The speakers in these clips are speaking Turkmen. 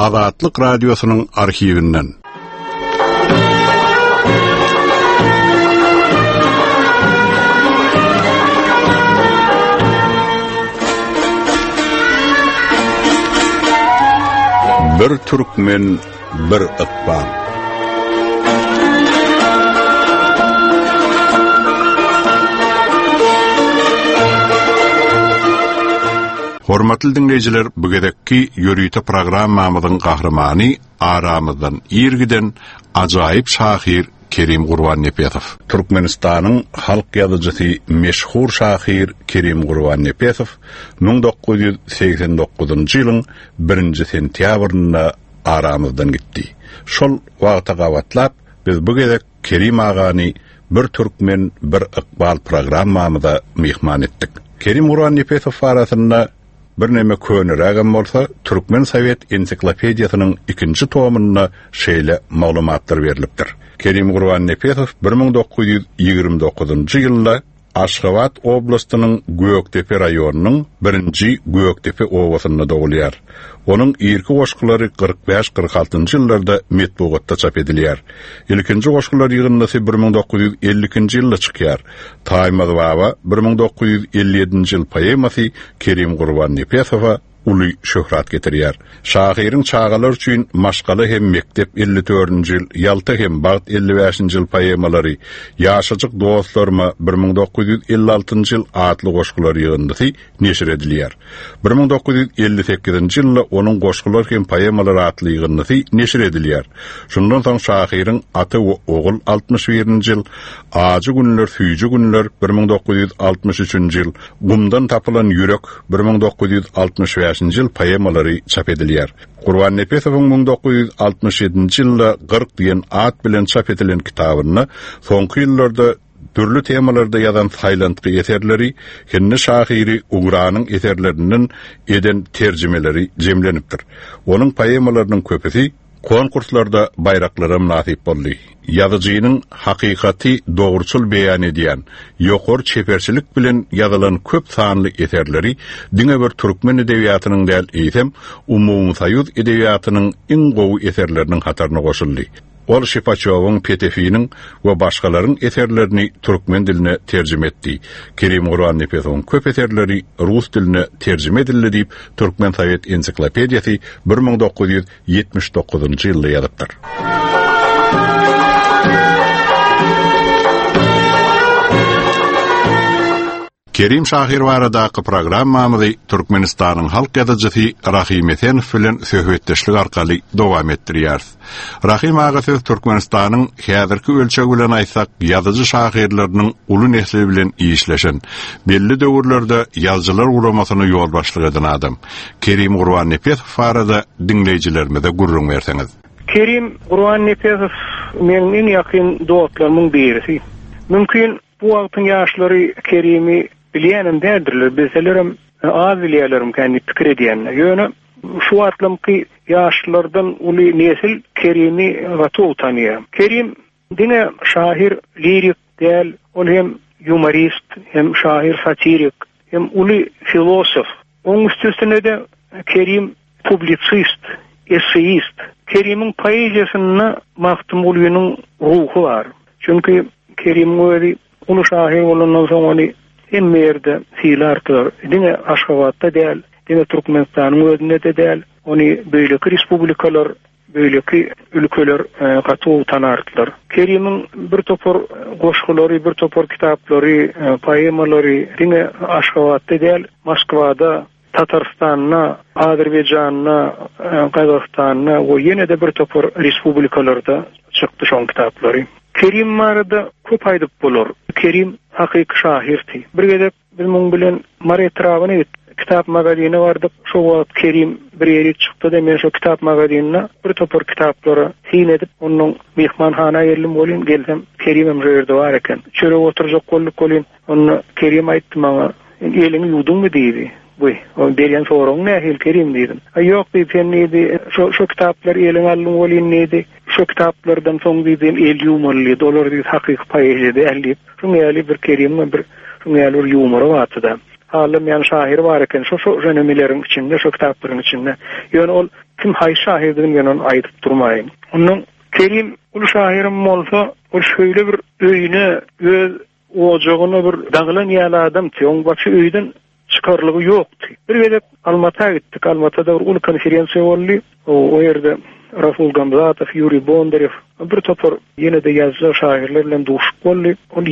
Azatlyk Radiosynyň arhiwinden. Bir Türkmen, bir Iqbal. Hormatly dinleyijiler, bu gedekki ýörüýte programmamyzyň gahrymany aramyzdan ýergiden ajaýyp şahyr Kerim Gurbannepesow. Türkmenistanyň halk ýazyjysy meşhur şahyr Kerim Gurbannepesow 1989-njy ýylyň 1-nji sentýabrynda aramyzdan gitdi. Şol wagta gawatlap biz bu gedek Kerim agany bir Türkmen, bir Iqbal programmamyza mihman etdik. Kerim Gurbannepesow arasynda bir näme könürägem bolsa, Türkmen Sowet ensiklopediýasynyň 2-nji tomunda şeýle maglumatlar berilipdir. Kerim Gurbannepesow 1929-njy ýylda Aşgabat oblastynyň Göktepe raýonunyň 1-nji Göktepe owasyna dogulýar. Onuň irki goşgulary 45-46-njy ýyllarda metbugatda çap edilýär. Ilkinji goşgular ýygyndysy 1952-nji ýylda çykýar. Taýmaz baba 1957-nji ýyl poemasy Kerim Gurbannepesowa uly şöhrat getirýär. Şahyryň çağalar üçin maşgaly hem mektep 54-nji ýyl, ýalta hem Bagt 55-nji ýyl poemalary, ýaşajyk dostlarma 1956-njy ýyl atly goşgular ýygyndysy neşir edilýär. 1958-nji ýylda onuň goşgular hem poemalary atly ýygyndysy neşir edilýär. Şundan soň şahyryň aty we ogul 61-nji ýyl, Ajy günler, süýji günler 1963-nji ýyl, Gumdan tapylan ýürek 1965-nji ýyl poemalary çap edilýär. Gurbannepesowyň 1967-nji ýylda 40 diýen at bilen çap edilen kitabyny soňky ýyllarda türlü temalarda ýazan saýlantly eserleri, henne şahyry Ugranyň eserlerinden eden terjimeleri jemlenipdir. Onuň poemalarynyň köpüsi konkurslarda bayraklara nasip boldy. Ýazyjynyň hakykaty dogruçul beýan edýän, ýokary çeperçilik bilen ýazylan köp sanly eserleri diňe bir türkmen edebiýatynyň däl eýsem, umumy saýuz edebiýatynyň iň gowy eserleriniň hataryna goşuldy. Ol Şepaçowyň, Petefiniň we başgalaryň eserlerini türkmen diline terjime etdi. Kerim Gurbannepesowyň köp eserleri rus diline terjime edildi diýip Türkmen Sowet ensiklopediýasy 1979-njy ýylda ýazypdyr. Kerim şahyr baradaky programmamyzy Türkmenistanyň halk ýazyjysy Rahim Esenow bilen söhbetdeşlik arkaly dowam etdirýär. Rahim aga söz Türkmenistanyň häzirki ölçegi bilen aýtsak, ýazyjy şahyrlarynyň uly nesli bilen işleşen, belli döwürlerde ýazgylar ulamasyny ýol başlyk eden adam. Kerim Gurbannepesow barada dinleýijilerimize gurrun berseňiz. Kerim Gurbannepesow meniň en ýakyn dostlarymyň birisi. Mümkin bu wagtyň ýaşlary Kerimi bilýänem dädirler, bilselerim az bilýärlerim kendi pikir edýän. Ýöne şu atlamky ýaşlardan uly nesil Kerimi gato tanýar. Kerim dine şahyr, lirik däl, ol hem humorist, hem şahyr satirik, hem uly filosof. Onuň üstüne de Kerim publisist, esseist. Kerimiň poeziýasyna mahtum bolýanyň ruhy bar. Çünki Kerim öýdi uly şahyr bolandan soň ony hem merde fiilarlar. Dine Aşgabatda däl, dine Türkmenistanyň özünde de däl, ony beýleki respublikalar, beýleki ülkeler gato tanardylar. Kerimiň bir topor goşgulary, bir topor kitaplary, poemalary dine Aşgabatda däl, Moskwada, Tatarstanyna, Azerbaýjanyna, Kazakstanyna we ýene de bir topor respublikalarda çykdy şol kitaplary. Kerim marada köp aýdyp bolar. Kerim hakyky şahyrdy. Bir gedek biz muň bilen Mare Trawyny kitap magazini bardyk. Şo wagt Kerim bir ýere çykdy da men şo kitap magazinine bir topor kitaplary hin edip onuň mehmanhana ýerlim bolýan gelsem Kerimem ýerde bar eken. Çöre oturjak gollyk bolýan. Onu Kerim aýtdy maňa, "Eliňi ýudunmy?" diýdi. Bu, o berýän soragyň nähil Kerim diýdim. "Ýok" diýdi, "Şo kitaplar eliň aldyň bolýan" diýdi. "Şo kitaplardan soň diýdim el ýumorly, dolar diýdi hakyky poeziýa däl" diýip. Şuňa ýaly bir Kerim bir şuňa ýaly ýumory batdy da. alim yani şair var eken şu jönemilerin içinde, şu kitapların içinde. Yani ol kim hay şahirdigin ben onu aytıp durmayın. Onun Kerim ulu şahirim olsa o şöyle bir öýüne öz ocağına bir dağılan ýaly adam ki onun başı öýden çıkarlığı yoktu. Bir gelip Almata'ya gittik. Almata'da bir ulu konferansiya oldu. O yerde Rasul Gamzatov, Yuri Bondarev bir topar yine de yazıcı şairlerle duşup oldu. Onu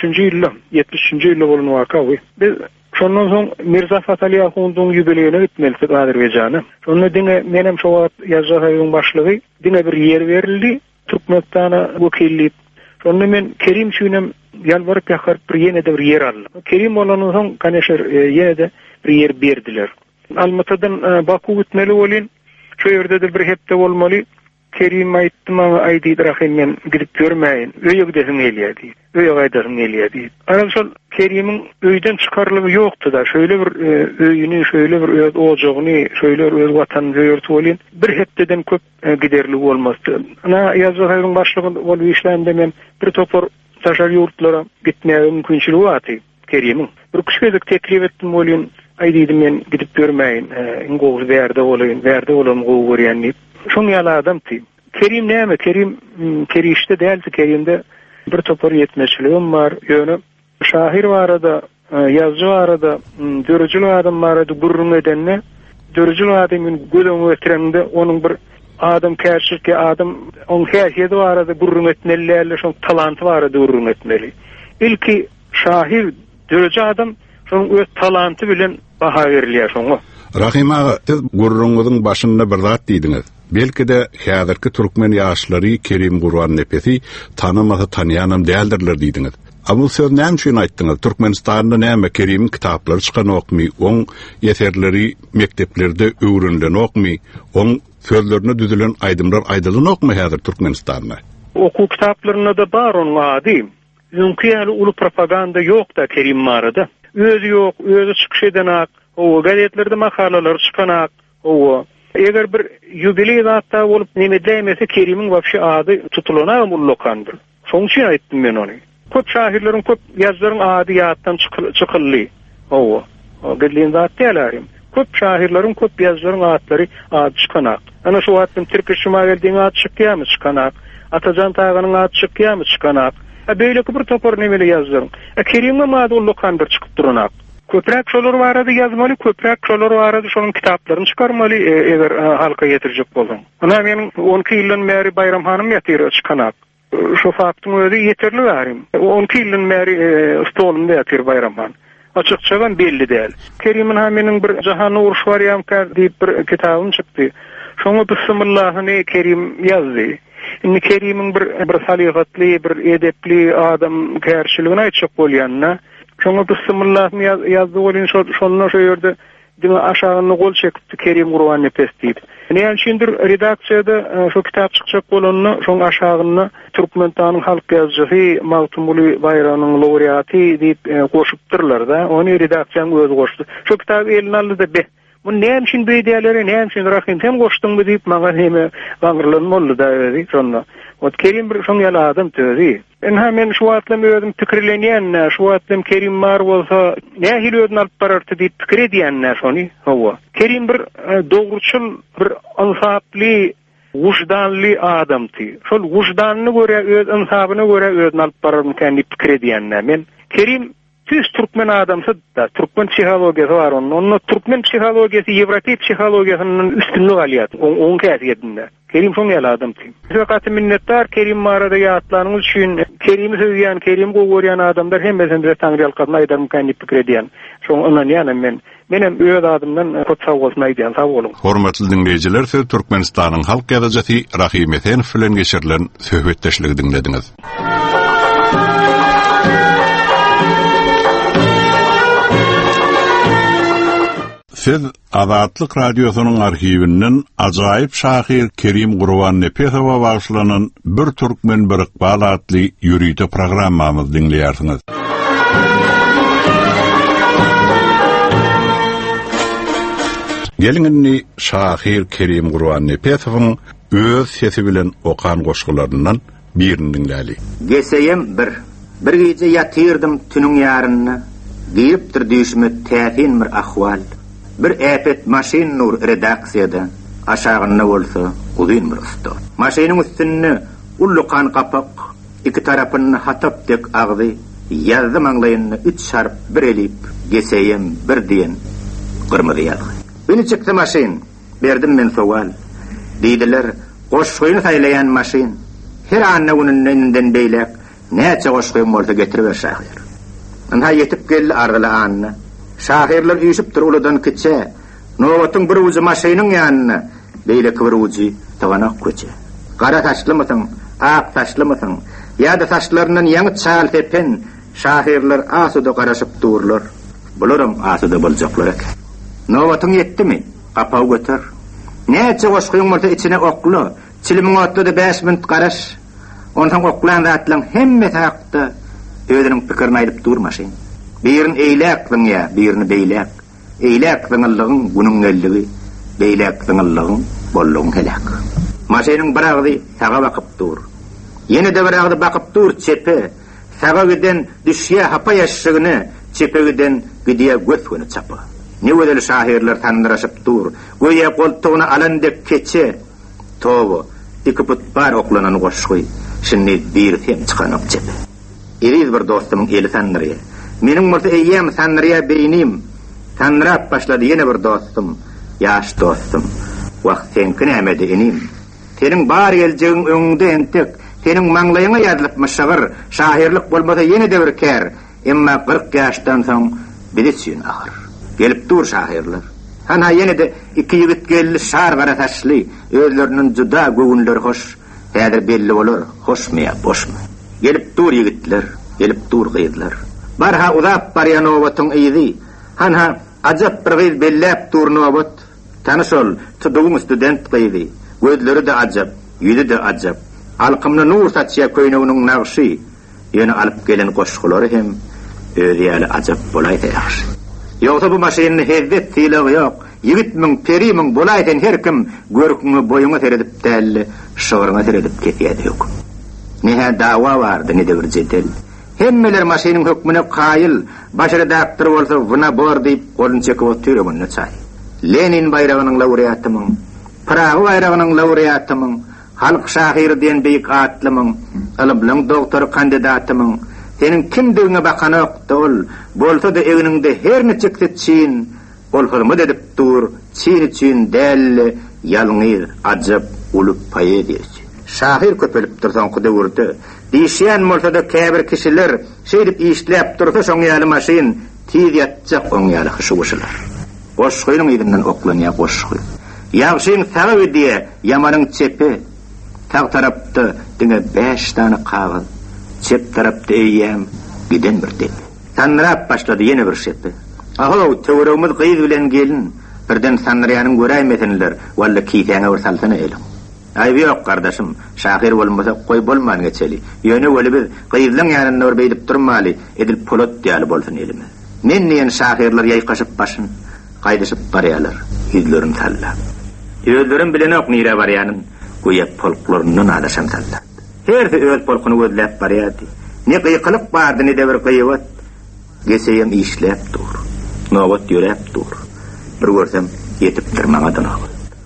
70. yılı olan vakavi. Biz şondan soň Mirza Fatali Ahund'un yübileyine gitmelik Azerbaycan'a. Şonu dine menem şu yazıcı şairin başlığı dine bir yer verildi. Türkmenistan'a vekillik. Şonu men Kerim şünem yalvarıp yakarıp bir yine de bir yer aldı. Kerim olanın soň kaneşer yine de bir yer berdiler. Almata'dan Baku gitmeli olin. Şu yerde de bir hepte olmalı. Kerim aytdım ama aydydy rahymen gidip görmeyin. Öýe gidesim gelýärdi. Öýe gaýdasim gelýärdi. Arasal Kerim'in öýden çıkarlygy ýoktu da şöyle bir öýüni, şöyle bir öz ojagyny, şöyle bir öz watanyny ýörtüp olin. Bir hepteden köp giderli bolmasdy. Ana ýazgyň başlygy bolup işlende men bir topar taşar ýurtlara gitmäge mümkinçiligi baty Kerim'in. Bir küçük teklif etdim bolin. Aydydy men gidip görmeyin. Gowy berde bolan gowy görýänli. Şoň ýaly adamdy. Kerim näme? Kerim kerişde däldi. Kerimde bir topar ýetmeçiligim bar. Ýöne şair barada, yazıcı barada, dörjül adam barada gurrun edenne, dörjül adamın gödüňe getirende onuň bir adam käşirke adam on häsiýeti barada gurrun etmeli, şoň talanty barada gurrun etmeli. İlki şair dörjü adam şoň öz talanty bilen baha berilýär şoňa. Rahim ağa, siz gurrunňyzyň başynda bir zat diýdiňiz. Belki de häzirki türkmen ýaşlary Kerim Gurban nepesi tanymasa tanýanam däldirler diýdiňiz. Bu söz näme üçin aýtdyňyz? Türkmenistanda näme Kerim kitaplary çykan okmy, oň ýeterleri mekteplerde öwrenilen okmy, oň sözlerini düzülen aýdymlar aýdylan okmy häzir Türkmenistanda? Oku kitaplarına da bar onuň ady. Zünkiyeli ulu propaganda yok da Kerim marada. Özü yok, özü çıkış edenak, o gazetlerde makalalar çıkanak, o. Eger bir jubiley zatta olup neme demese Kerim'in vapşi adı tutulana mullokandır. Şoň üçin aýtdym men onu. Köp şairlerin, köp yazlaryň ady ýatdan çykyldy. O. Gelin zat dälerim. Köp şairlerin, köp yazlaryň adlary ady çıkanak. Ana şu wagtda Türkiýe şumageldiň ady çykýarmy çıkanak. Atajan Tağanyň ady çykýarmy çıkanak. Beýleki bir topar nemeli yazlaryň. Kerim'e mady ullokandyr çykyp duranak. Köprek şolar barada yazmaly, köprek şolar barada şonuň kitaplaryny çykarmaly eger halka ýetirjek bolsaň. Ana meniň 12 ýyldan bäri Bayram hanym ýatyr çıkanak. Şu faktyň özi ýeterli bärim. 12 ýyldan bäri stolumda ýatyr Bayram han. Açykçadan belli däl. Kerimin ha meniň bir jahany uruş barýam diýip bir kitabym çykdy. Şoňa bismillahyny Kerim ýazdy. Inni Kerim'in bir salihatli, bir edepli adam kärçiligini aýtjak bolýanna, şoňa bismillahyny ýazdy bolýan şondan şu ýerde dime aşagyny gol çekipdi Kerim Gurban nepes diýip. Näme üçindir redaksiýada şu kitap çykjak bolanyny şoň aşagyny Türkmenistanyň halk ýazgysy Mawtumuli Bayranyň laureaty diýip goşupdyrlar da, ony redaksiýanyň özü goşdy. Şu kitap eline aldy da bu näme üçin beýdäleri, näme üçin rahim hem goşdyňmy diýip maňa heme gaňrylan boldy da özi şonda. O Kerim bir şoň ýaly adam tözi. Men şu wagtlam özüm pikirlenýän, şu wagtlam Kerim mar bolsa nähili özüni alyp barardy diýip pikir edýän şony. Hawa. Kerim bir dogruçul, bir ansaply, wujdanly adamdy. Şol wujdanyny görä, öz ansabyny görä özüni alyp bararmykan diýip pikir edýän. Men Kerim Türkmen adamsy da, Türkmen psihologiýasy bar onun. Türkmen psihologiýasy Ýewropa psihologiýasynyň üstünligi alýar. Oň käsiyetinde. Kerim şoň ýaly adamdy. Fakat minnetdar Kerim marada ýatlanyň üçin, Kerim söýýän, Kerim gowurýan adamlar hemmesinde taňryal kadyn aýdarmykan diýip pikir edýän. Şoň ondan ýa-ni menem öýe adamdan köp sawgasyn aýdýan, sag bolun. Hormatly dinleýijiler, siz Türkmenistanyň halk ýazgysy Rahim Efendiň bilen geçirilen söhbetdeşligi dinlediňiz. Siz Azatlyk radiosynyň arhiwinden ajaýyp şair Kerim Gurban Nepesowa bagşlanan bir türkmen bir iqbal adly ýürüýte programmamyzy dinleýärsiňiz. Gelingini şair Kerim Gurban Nepesowyň öz sesi bilen okan goşgularyndan birini dinläli. Geseyem bir gece ýatyrdım tünüň ýaryna. giyipdir düşme täsin bir ahwal. Bir äpet maşin nur redaksiyada aşağına bolsa uzun bir usta. Maşinin üstünde ulluqan qapak, iki tarafını hatap tek ağzı, yazı manglayını 3 şarp bir elip, geseyim bir diyen qırmızı yazı. Beni çıktı maşin, berdim men sowal. Deydiler, qoşqoyunu saylayan maşin, her anna onun önünden beylek, näçe qoşqoyun bolsa getirip şahir. Anha yetip geldi ardılı anna. Şahirler üyüşüpdir uludan kiçe, Novatın bir ucu maşinin yanına, beylek bir ucu tavanak köçe. Qara taşlı mısın, ak taşlı mısın, ya da taşlarının yanı çal tepen, şahirler asuda qaraşıp dururlar. Bulurum asuda bolacaklar eken. Novatın yetti mi? Qapağı götür. Näçe qoşqoyun bolsa içine oklu, çilimin otlu da 5 minut qaraş. Ondan oklan zatlan hemme taqda özünün pikirini ayılıp durmaşın. Birini eylek kılın ya, birini beylek. Eylek kılınlığın bunun elligi, beylek kılınlığın bolluğun helak. Maşinin bir ağzı sağa bakıp dur. Yine de bir ağzı bakıp dur çepe. Sağa giden düşüye hapa yaşığını, çepe giden gidiye götünü çapı. Ne ödeli şahirler tanıraşıp dur. Göye koltuğunu alandek keçe. Tovu, dikiput bar oklanan qoşqoy. Şimdi bir tem çıkanıp çepe. İriz bir dostumun eli tanrıya. Menin murta eyyem tanrıya beynim. Tanrap başladı yine bir dostum. Yaş dostum. Vaqt senkin ämedi enim. Senin bar gelceğin öňünde entek. Senin manglayına yazılıp müşavir. Şahirlik bolmasa yine de bir kär. Emma 40 yaştan soň bilitsin ahır. Gelip dur şahirler. Hana yine de iki yigit geldi şar qara taşlı. Özlerinin juda gögünleri hoş. Häzir belli bolar. Hoş mu ya boş mu? Gelip dur yigitler. Gelip dur gıydılar. Barha uzap baryan ovatın iyidi. Hanha acap bir gıyd bellep dur novat. Tanış ol, tuduğun student gıydi. Gözleri de acap, yüzü de acap. Alqımna nur saçya köynüğünün naqşı. Yeni alıp gelen qoşqulary hem öýeli acap bolaydy ýaxşy. Ýogsa bu maşynyň hezdet tiýligi ýok. Yigitmiň, perimiň bolaydan her kim görküňi boýuňa seredip däli, şoğryňa seredip ketýärdi ýok. Nähä dawa bardy, ne de bir jedel. Hemmeler maşynyň hökmüne qaýyl, başary daqtyr bolsa buna bor diýip golun çekip oturuyor bunu çay. Lenin bayragynyň laureatymyň, Praga bayragynyň laureatymyň, halk şahiri diýen beýik atlymyň, ilmliň doktor kandidatymyň, senin kimdigiňe bakan ýokdy ol, bolsa da egiňde her neçe çyn, ol hurmat edip dur, çyn üçin däl, ýalňyz, ajap, ulup paýa edýär. Şahir köpelip dursan kuda vurdu. Dişiyen bolsa da käbir kişiler şeýdip işläp dursa şoň ýaly maşyn tiz ýatjak oň ýaly hyşygyşylar. Qoşqoynyň ýerinden oklanýar qoşqoy. Ýagşyň saga diýe ýamanyň çepi tag tarapda diňe 5 tane kagaz, çep tarapda eýem giden bir dep. Tanrap başlady ýene bir şepi. Aho töweremiz gyýy bilen gelin birden sanryanyň göräýmesenler walla kiýtäňe bir salsana elim. Aybi yok kardeşim, şahir bolmasa koy bolman geçeli. Yöne öyle bir qıyızlan yanında örbeyip durmaly, edil polot diýali bolsun elime. Nenneyen şahirler ýaýkaşyp başyn, gaýdyşyp barýarlar, ýüzlerini tallap. Ýüzlerin bilen ok nire barýanyn, goýa polklarynyň adaşan tallap. Herse öz polkuny gözläp barýardy. Ne qyýqylyk bardy, ne de bir qyýwat. Geseyem işläp dur, nowat ýörep dur. Bir görsem ýetip durmaňadan ok.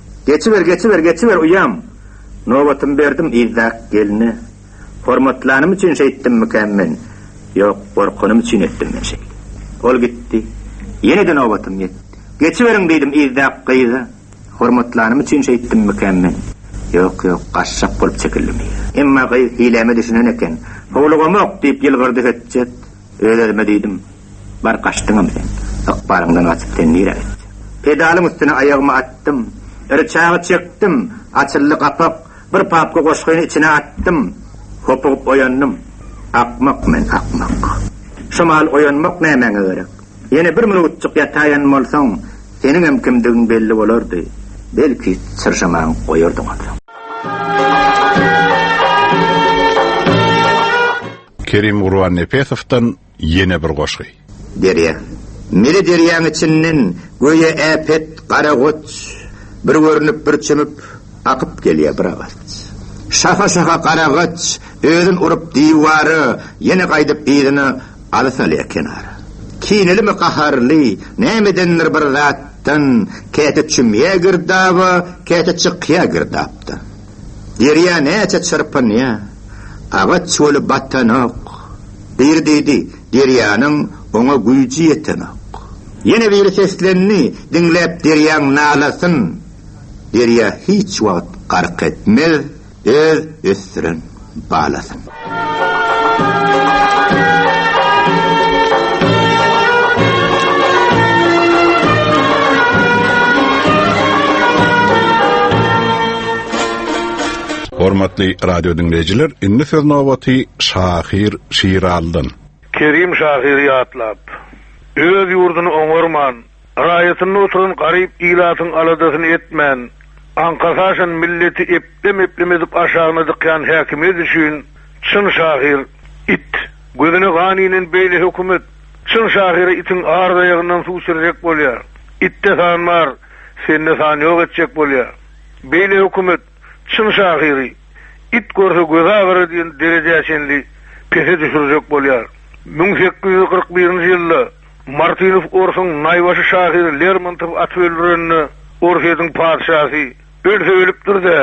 Geçiver uyam. Novatım berdim izdak gelini. Formatlanım için ettim mükemmel. Yok, korkunum için ettim ben şey. Ol gitti. Yeniden novatım yetti. Geçiverin dedim izdak kıydı. Formatlanım için ettim mükemmel. Yok, qaşşak bolup çekildim. Emma kıyı hileme düşünen eken. Oğluğum ok deyip yılgırdı etcet. Öyle dedim. Bar kaçtınım sen. Akbarından atıp tenliğe et. Pedalın üstüne ayağımı attım. Irçağı çektim, açıllı kapak, bir papka qoşqoyun içine attım, hopup oyandım. Akmak men, akmak. Şumal oyanmak nämeňe gerek? Yine bir minutçuk yatayan bolsaň, senin hem kimdigiň belli bolardy. Belki sırşamaň goýardyň. Kerim Urwan Nepesow'tan yine bir goşgy. Derya. Mele deryaň içinden goýa äpet, qara goç, bir görünüp bir çimip akıp gelýär bir awaz. Şaha qaragaç özün urup diýwary ýene gaýdyp ýerine alysaly kenara. kineli mi qaharly, nämedendir bir zatdan käte çümýe girdaba, käte çykýa girdapdy. Derýa näçe çyrpynýa, aga çöl battanok. Dedi, derýanyň oňa güýji ýetenok. Ýene bir seslenni dinläp derýäň nalasyn, derýa hiç wagt gark etmez, öz ösren balasyn. Hormatly radio dinleyijiler, indi söz nowbaty Şahir Şiraldan. Kerim Şahir ýatlap, öz ýurduny oňarman, raýatyny oturan garyp ilatyň aladasyny etmän, ankasaşyn milleti eplem edip aşagyna dykýan häkimet üçin çyn şahir it, gözüne ganinen beýle hökümet, çyn şahir itin ardaýagyndan suw sürjek bolýar. Itde sanmar, sende san ýok etjek bolýar. Beýle hökümet çyn şahiri it görse göz agyry diýen derejäçenli pese düşürjek bolýar. 1841-nji ýylda Martinov Orson naýbaşy şahir Lermontov atölürenni Orsedyň padşahy ölse ölüpdir de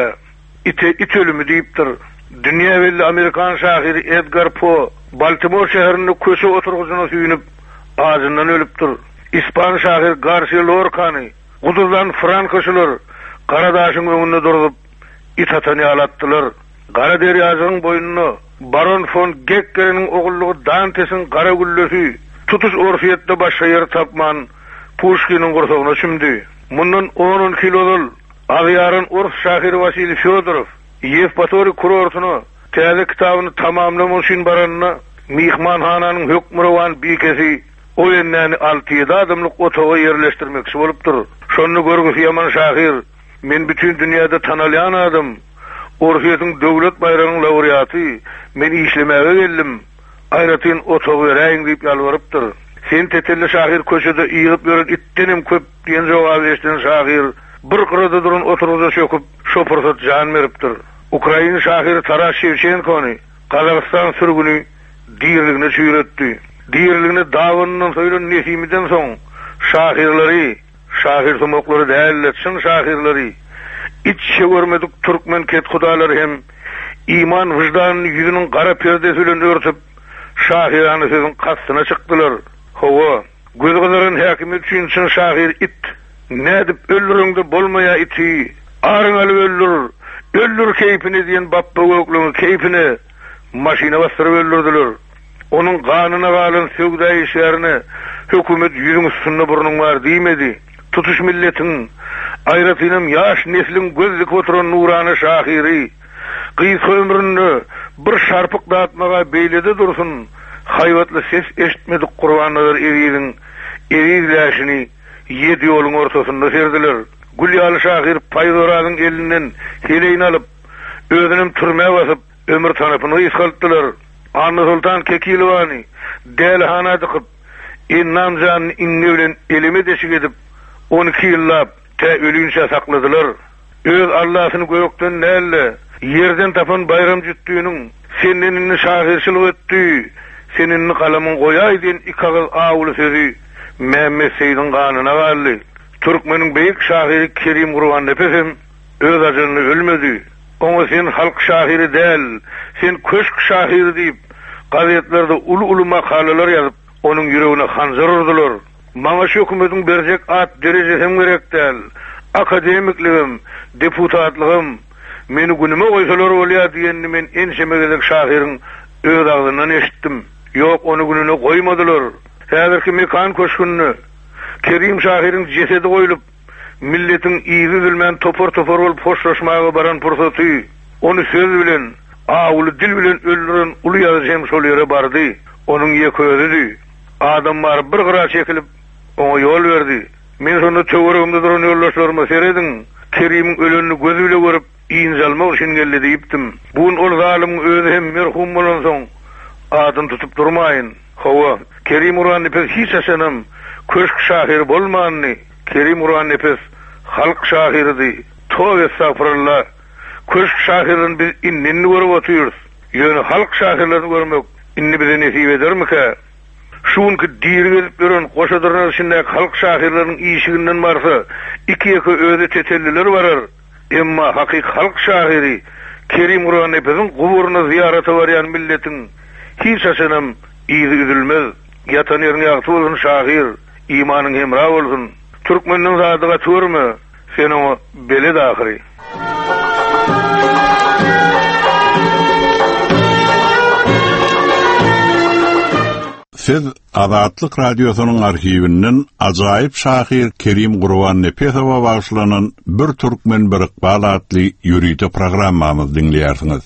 it ölümi diýipdir. Dünýä belli Amerikan şahiri Edgar Poe Baltimore şäherinde köşe oturgusyna süýnüp ağzından ölüpdir. İspan şahir Garcia Lorca'ny guduzdan Frankoşular Garadaşyň öňünde durup it atany alatdylar. Gara derýasynyň boýnuny Baron von Geckeriň ogullugy Dantesin gara güllesi tutuş orfiyetde başga yer tapman Pushkinin gursagyna çümdi. Mundan 10 kilodul Avyarın Urf şahiri Vasily Fyodorov Yevpatori kurortuny täze kitabyny tamamlamak üçin baranyna mihmanhananyň hökmürowan bikesi o ýerläni 6-7 adamlyk otaga ýerleşdirmekçi bolupdyr. Şonu görgüsi ýaman şahir, men bütün dünýäde tanalýan adam, Orfiýetyň döwlet baýragynyň laureaty, men işlemäge geldim. Aýratyn otagy beräýin diýip ýalwarypdyr. Sen tetelle şahir köşede ýygyp ýören itdenim köp diýen jogap berýän şahir bir gyrada duran oturguza çöküp şo pursat jan beripdir. Ukraina şahiri Taras Shevchenkony Kazakystan sürgüni diýerligine çüýretdi. Diýerligine dawanynyň söýlen nesiminden soň şahirleri, şahir sumoklary däller, çyn şahirleri içe görmedik Türkmen ket hudalary hem iman wyjdan ýüzüniň gara perdesi bilen örtüp şahirany sözüň kastyna çykdylar. Howa, gözgözlerin häkimet üçin çyn şahir it nädip öldürüňde bolmaýa iti arňaly öldür keyfini diýen bappa gökleňi keyfini maşina bastyryp öldürdiler. Onuň ganyna galan söwda işlerini hökümet ýüzüň üstünde burnuň bar diýmedi. Tutuş milletiň aýratynam ýaş neslin gözlik oturan nurany şahiri gys ömrüni bir şarpyk dağıtmaga beýlede dursun, haýwatly ses eşitmedik gurbanylar erizläşini ýedi ýoluň ortasynda serdiler. Gülýaly şahir Paýdoradyň elinden heleýini alyp özünim türmäge basyp ömür tanapyny ýysaltdylar. Anna Sultan Kekilowany delhana dykyp innamjan inni bilen elime deşik edip 12 ýyllap ölünçe sakladylar. Öz Allahyny gökden näle yerden tapan bayram jüttüýüniň seninni şahirçilik etdi, seninni kalamyň goýaý diýen ikagyl awly sözi Mehmet Seýdiň ganyna galdy. Türkmeniň beýik şahiri Kerim Gurban Nepesem öz ajalyny ölmedi. Oňa sen halk şahiri däl, sen köşk şahiri diýip gazetlerde ulu makalalar ýazyp onuň ýüregine hanjar urdular. Maňa şu hökümetiň berjek at derejesem gerek däl. Akademikligim, deputatlygym meni günüme goýsalar bolýar diýenni men enşemegedek şahiriň öz agzyndan eşitdim. Ýok, onu gününe goýmadylar. Häzirki mekan köşkünni Kerim şahiriň jesedi goýulyp milletiň iýibi bilmän topor bolup hoşlaşmaga baran pursaty onu söz bilen, awly dil bilen öldüren uly ýazyjym şol ýere bardy. Onuň ýeközüdi. Adamlar bir gyra çekilip oňa ýol berdi. Men şonu töweregimde duran ýoldaşlarıma seredin. Kerim'iň ölenini gözü bile görüp ýynjalmak üçin geldi diýipdim. Buň ol zalim özi hem merhum bolan soň adyny tutup durmaýyn. Howa, Kerim Gurban Nepes hiç aşanam köşk şahiri bolmanny. Kerim Gurban Nepes halk şahiridi. Tövbe estağfurullah. Köşk şahirini biz innini görüp oturýarys. Ýöne halk şahirlerini görmek inni bize nesip edermike? şuunki diýeri gelip gören goşadyrlar içinde halk şahirleriniň işiginden barsa iki özi tetelliler barar. Emma hakyky halk şahiri Kerim Gurban Efendiň guburyna ziýarata barýan milletin hiç aşanam iýdi üzülmez. Yatan ýerine ýagty bolsun şahir, imanyň hemra bolsun. Türkmeniň zadyga törme, sen o bele dahyry. Siz Azatlyk radiosynyň arhiwinden ajaýyp şahir Kerim Gurban Efendiňe bagşlanan bir türkmen bir iqbal adly ýürüýte programmamyzy dinleýärsiňiz.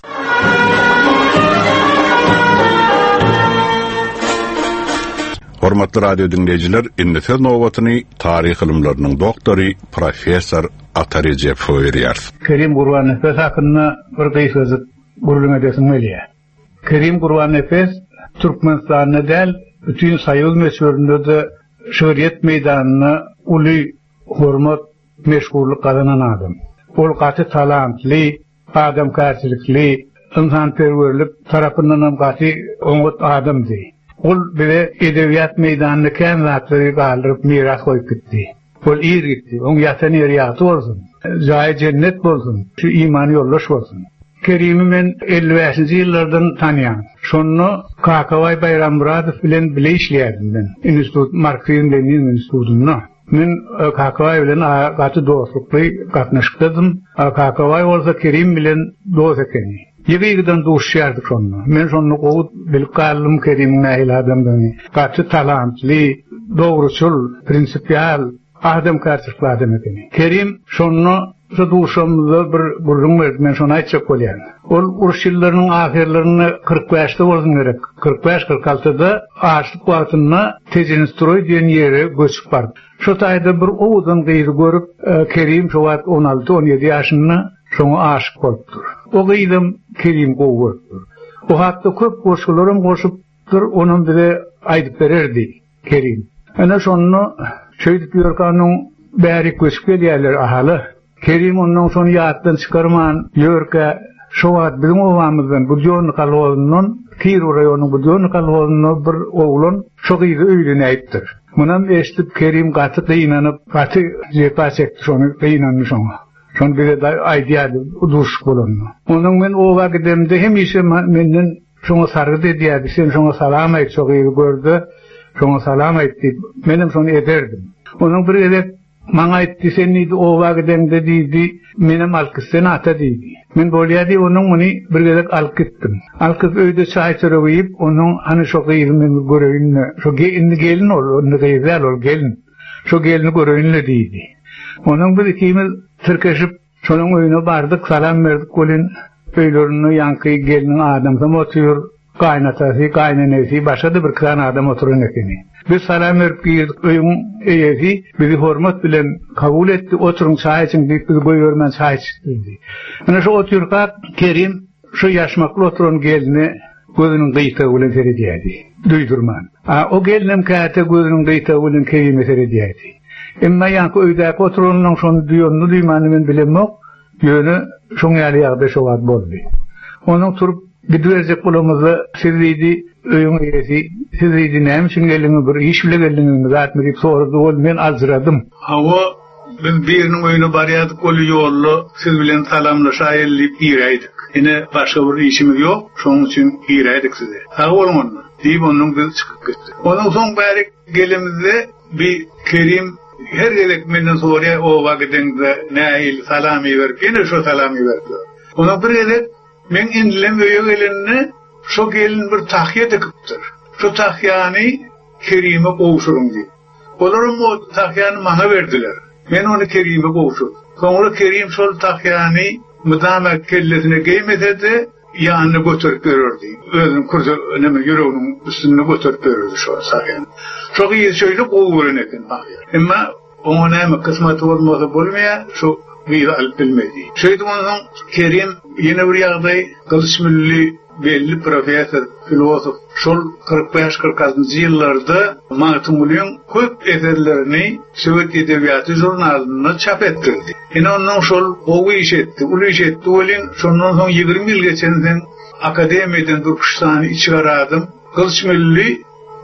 Hormatly radio dinleyijiler, indi söz nowatyny taryh ilimleriniň doktory professor Ata Rejepow berýär. Kerim Gurban Efendi hakkında bir gysgazyk gurulma edesiň. Kerim Gurban Efendi Türkmenistan'da del bütün sayıl meşhurunda da şöhriyet meydanına uly hormat meşhurluk kazanan adam. Ol gaty talantly, adamkarçylykly, insanperwerlik tarapyndan hem gaty oňat adamdy. Ol bile edebiyat meydanına kän zatlary galdyryp miras goýup gitdi. Ol ýer gitdi, oň ýatan ýeri ýagty bolsun, jaý cennet bolsun, şu iman ýoldaş bolsun. Kerim'i men 55-nji ýyllardan tanýan. Şonu Kakavay Bayrammuratov bilen bile işleýärdim ben. Institut Marksizm Lenin institutunda. Men Kakavay bilen gaty dostlukly gatnaşykdym. Kakavay bolsa Kerim bilen dost ekeni. Ýegiýden duşýardyk şonu. Men şonu gowy bilip galdym Kerim'in nähili adamdan. Gaty talantly, dogruçul, prinsipial, adamkarçylykly adam ekeni. Kerim şonu duşamda bir burun verdi, men şonu aýtjak bolýan. Ol uruş ýyllarynyň ahirlerini 45'de bolsun gerek. 45-46'da açlyk wagtyna Tejenstroi diýen ýere göçüp bardy. Şu taýda bir owdan gyýdy görüp, Kerim şu wagt 16-17 ýaşynda şoňa aşyk bolupdyr. O gyýdym Kerim gowurupdyr. O hatda köp goşularym goşupdyr, onuň biri aýdyp bererdi Kerim. Ana şonu şeýdip ýörkanyň bäri göçüp gelýärler ahaly. Kerim ondan sonra ýatdan çykarman ýörke şowat biziň owamyzdan bu ýolny kalwalyndan Kiro raýonynyň bu ýolny kalwalyndan bir oglan şo gyzy öýlenäýipdir. Munam eşitip Kerim gaty gynanyp gaty jepa çekdi şonu gynandy şoňa. Şonu bile aýdýardy uduş bolandy. Onuň men o wagtymda hemişe menden şoňa sargdy diýdi. Sen şoňa salam aýt, şo gyzy gördi. Şoňa salam aýtdy. Menem şonu ederdim. Onuň bir edep maňa aýtdy, sen indi o wagtymda diýdi, menem alkysyn ata diýdi. Men bolýady onuň muny bir gelek alkytdym. Alkyp öýde çaý çöreýip, onuň hani şo gyýyny göreýin, şo gelin ol, onu gyýyl ol gelin. Şo gelini göreýin diýdi. Onuň bir ikimiz türkeşip şonuň öýüne bardyk, salam berdik, golin öýlerini ýanky geliniň adamsam otur, gaýnatasy, gaýnanasy, başga bir kran adam oturan ekeni. Biz salam berip girdik, öýüň eýesi bizi hormat bilen kabul etdi, oturun çaý için diýip bizi goýbermän çaý içdi. Ana şu oturka Kerim şu ýaşmakly oturan gelini gözüniň gyýtagy bilen seredýärdi. Duýdurman. O gelinim käte gözüniň gyýtagy bilen Kerim seredýärdi. Emma ýanky öýdäki oturanyň şonu duýanyny duýmany men bilemok, ýöne şoň ýaly ýagdaý şowat boldy. Onuň turup gidýärjek bolamyzy sirridi öýüň eýesi, sirridi näme üçin geldiňi bir iş bile geldiňi zatmy sordy, ol men azradym. Hawa biz biriniň öýüne barýardyk, ol ýolly siz bilen salamlaşaýyp ýeräýdik. Ine başga bir işimiz ýok, şoň üçin ýeräýdik size. Hawa onuň diýip onuň biz çykyp gitdi. Onuň soň bäri gelimizde bir Kerim her gelek menden soraýar, o wagtynda näil salamy berip, ine şo salamy berdi. Ona bir gelek men indilem öýe gelenini şo gelin bir tahýa dikipdir. Şo tahýany Kerim'e gowşurum diýip. Olaryň o tahýany maňa berdiler. Men onu Kerim'e gowşurdym. Soňra Kerim şol tahýany mydama kellesine geýmesede ýanyna götürüp bererdi. Özüň kursa näme ýüreginiň üstüne götürüp bererdi şo tahýany. Şo gyzy şöýle gowuran eken tahýa. Emma ona näme kysmaty bolmasa bolmaýar, şo gyzy alyp bilmedi. Şeýdimden Kerim ýene bir ýagdaý Gylçmylly belli professor, filosof, şol 45-46-njy ýyllarda Mahtumlyň köp eserlerini Sowet Edebiýaty jurnalyna çap etdirdi. Ene onuň şol owy iş etdi, uly iş etdi, bolin şondan soň 20 ýyl geçenden akademiýadan Türkistany içgaradym. Gylçmylly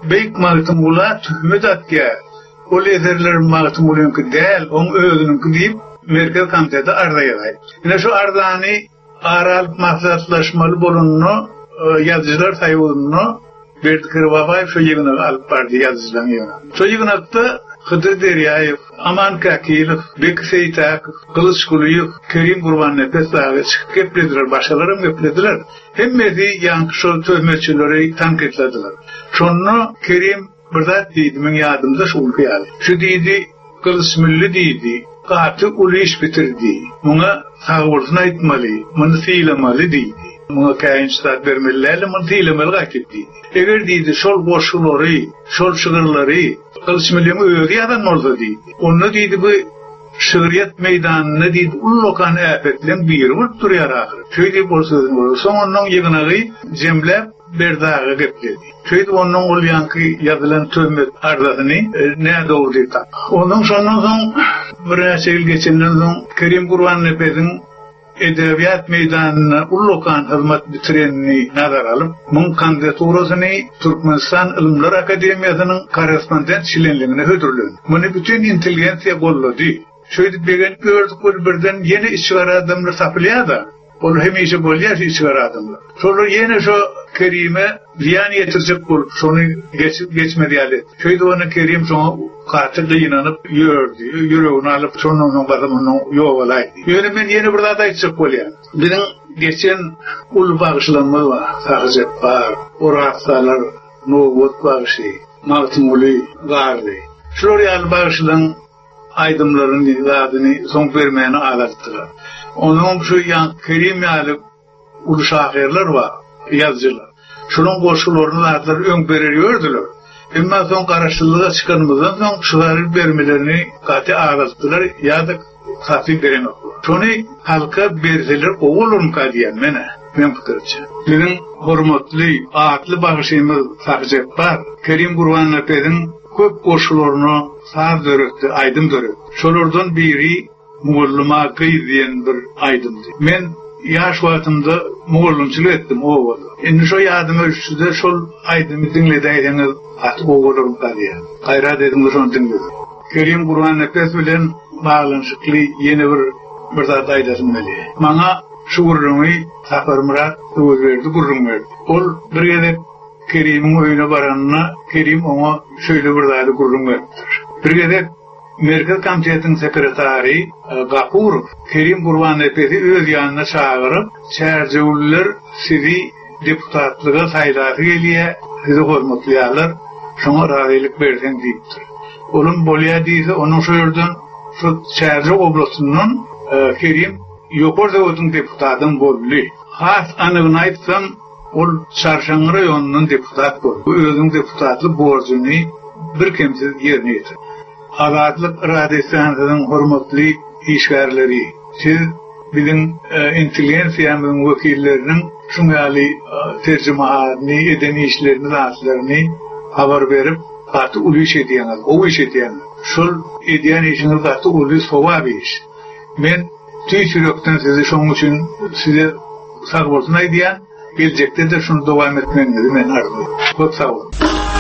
beyk mağtımula tühmet atya. O lezerler mağtımulunki değil, on özününki deyip Merkez Komiteti arda yaday. Yine şu ardani aral maksatlaşmalı bolununu yazıcılar sayılını Bertkir Babayev şu yığını alıp bardı yazıcılan yığını. Şu yığınakta Hıdır Deryayev, Aman Kakilov, Bekir Seytakov, Kılıç Kuluyuk, Kerim Kurban Nefes Dağı çıkıp geplediler, başkalarım geplediler. Hemmezi yankı şu töhmetçileri tankitlediler. Şunu Kerim Bırdat deydi, men yadımda şu ülke yadı. Şu deydi, Kılıç Milli deydi, Katı ulu iş bitirdi. Buna sağırtına etmeli, bunu seylemeli deydi. Buna kayınçılar vermelilerle bunu seylemeli gayet deydi. Eğer deydi, şol boşluları, şol şığırları, Kılıç Milli'nin öğü yadan orada deydi. Onu deydi, bu şığıriyet meydanını deydi, ullokan afetlen bir vurup duruyor ahır. Şöyle bol sözün olur. Son onun yığınağı cemlep berdağı gepledi. Şöyle onun ol yankı yazılan töhmet ardasını ne doğru deydi. Onun sonundan bir yıl geçenden son Kerim Kurban Nefes'in edebiyat meydanına ullokan hizmet bitirenini nazar alıp, bunun kandidaturasını Türkmenistan İlimler Akademiyası'nın korespondent şilenliğine hödürlüğün. Bunu bütün inteligensiya kolladı. Şöyle bir gördük birden yeni işçiler adamlar sapılıyordu. Onu hemişe bolya işçiler adamlar. Sonra yine şu Kerim'e ziyan yetirecek bul, şunu geçmedi yani. Şöyle onu Kerim sonra katilde inanıp yüreğini alıp sonra onun bazımının yoğalaydı. Yöne ben yeni burada da içecek bolya. Benim geçen ul bağışlanma var, sadece var, o rahatsızlar, Novot bağışı, Maltımuli vardı. Şuraya bağışlan aydımların adını son vermeyeni ağlattılar. Onun şu yan Kerim alıp ulu şahirler var, yazıcılar. Şunun koşullarını adlar ön veriliyordular. Ama son karşılığa çıkanımızdan son şuları vermelerini katı ağlattılar ya da katı veremekler. Şunu halka verseler o olur mu kadiyen mene? Ben fikirçi. Bizim hürmetli, ağatlı bağışımız sakacak var. Kerim Kurban Nefes'in köp koşullarını sağ dörüktü, aydın dörüktü. Şolardan biri Muğulluma kıy diyen bir aydındı. Ben yaş vaatımda Muğullumçılık ettim, o oldu. Şimdi şu yadım ölçüsüde şol aydımı dinledeydiniz, artık o olurum kadiyen. Gayrat edimde şunu dinledim. Kerim Kurban Nefes bilen bağlanışıklı yeni bir zat aydasın beli. Bana şu gurrumu Safar Murat söz verdi, gurrum verdi. Ol bir gedek Kerim'in oyuna baranına Kerim ona şöyle bir zat gurrum verdidir. Bir gedek Merkez Komiteti'nin sekretari Gafurov Kerim Kurban Nefes'i öz yanına çağırıp çerçeveliler sizi deputatlığa sayılatı geliye sizi hürmetliyorlar, şuna razıylık versen deyiptir. Onun bolya deyse onun şöyle şu Çerçe oblasının Kerim Yokor Zavodun deputatın bollu. Has anığını aytsam ol Çarşan rayonunun deputat bol. Bu özün deputatlı borcunu bir kimsiz yerine yetir. Azadlık Radyosu'nun hürmetli işgärleri. Siz bizim intelijensiyamızın vekillerinin şungali tercümahanını, edeni işlerini, zaatlarını haber verip katı ulu iş ediyenler, o iş ediyenler. Şol ediyen işiniz katı ulu sova bir iş. Ben tüy çürükten sizi şunun için size sağ olsun ediyen, gelecekte de şunu devam etmenizi ben arzu. Çok sağ olun.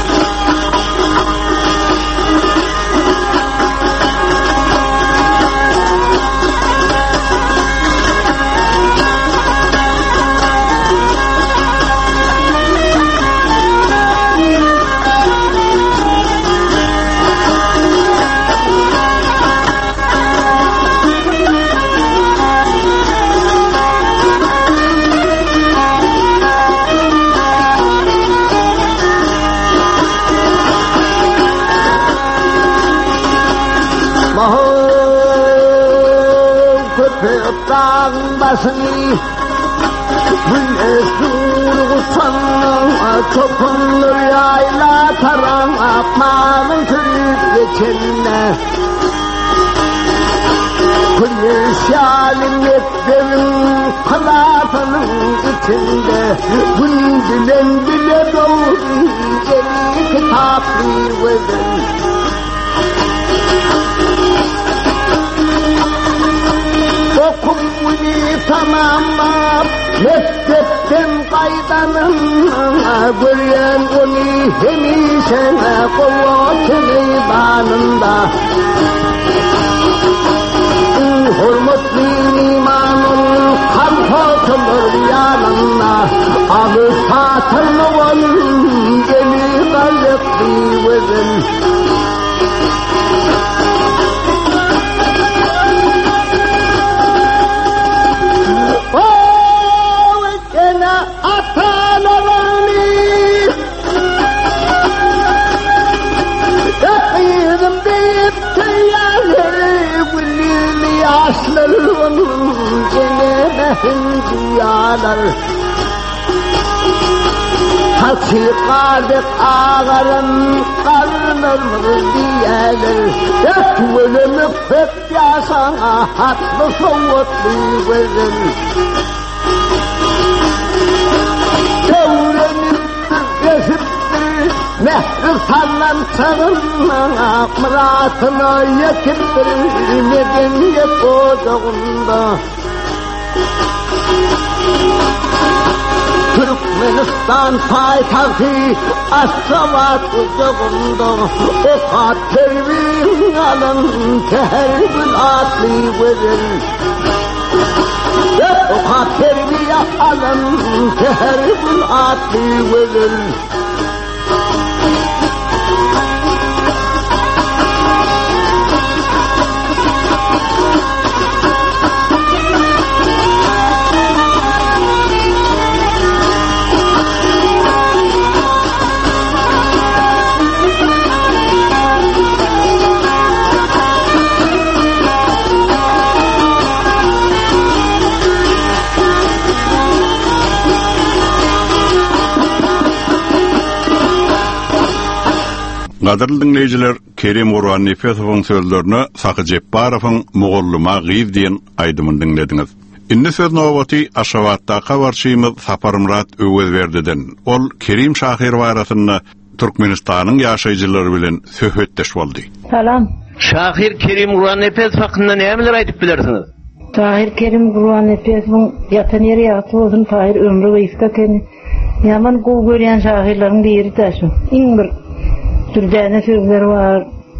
Dağın başını Gülle surğusan Topunlu yayla taran Apmalın kırıp geçenle Gülle şalim etlerin Kılatanın içinde Gün dilen dile doğru Eli kitaplı verin Okumuni tamamlap mektepten qaydanın görýän ony hemişe gowatly banında hormatly imanın kalfatlar yanında adı satırlıvan geli galyaply wezin Hakikat ağarım karnım diyeler Yatılımı pek yaşana hatlı soğutlu verin Devrenin geziptir mehri sallan sağınına Muratına yetiptir medeniyet ocağında Türkmenistan paytahtı Aşgabat ocağında Oka terbiyin alın teherbül atlı verin Oka terbiye alın teherbül atlı verin Gaderly dinleyijiler, Kerim Gurban Nefesowyň sözlerini Saky Jebbarowyň Mugullyma gyz diýen aýdymyny dinlediňiz. Indi söz nowaty Aşgabatda habarçymyz Sapar Murat Öwezberdiden. Ol Kerim Şahir warasyny Türkmenistanyň ýaşaýjylary bilen söhbetdeş boldy. Salam. Şahir Kerim Gurban Nefes hakynda nämeler aýdyp bilersiňiz? Tahir Kerim Gurban Nefesowyň ýatan ýeri ýaty bolsun, Tahir ömrü wysga ken. Ýaman gowy görýän şahirleriň biri taşy. Iň bir türdäne sözleri var.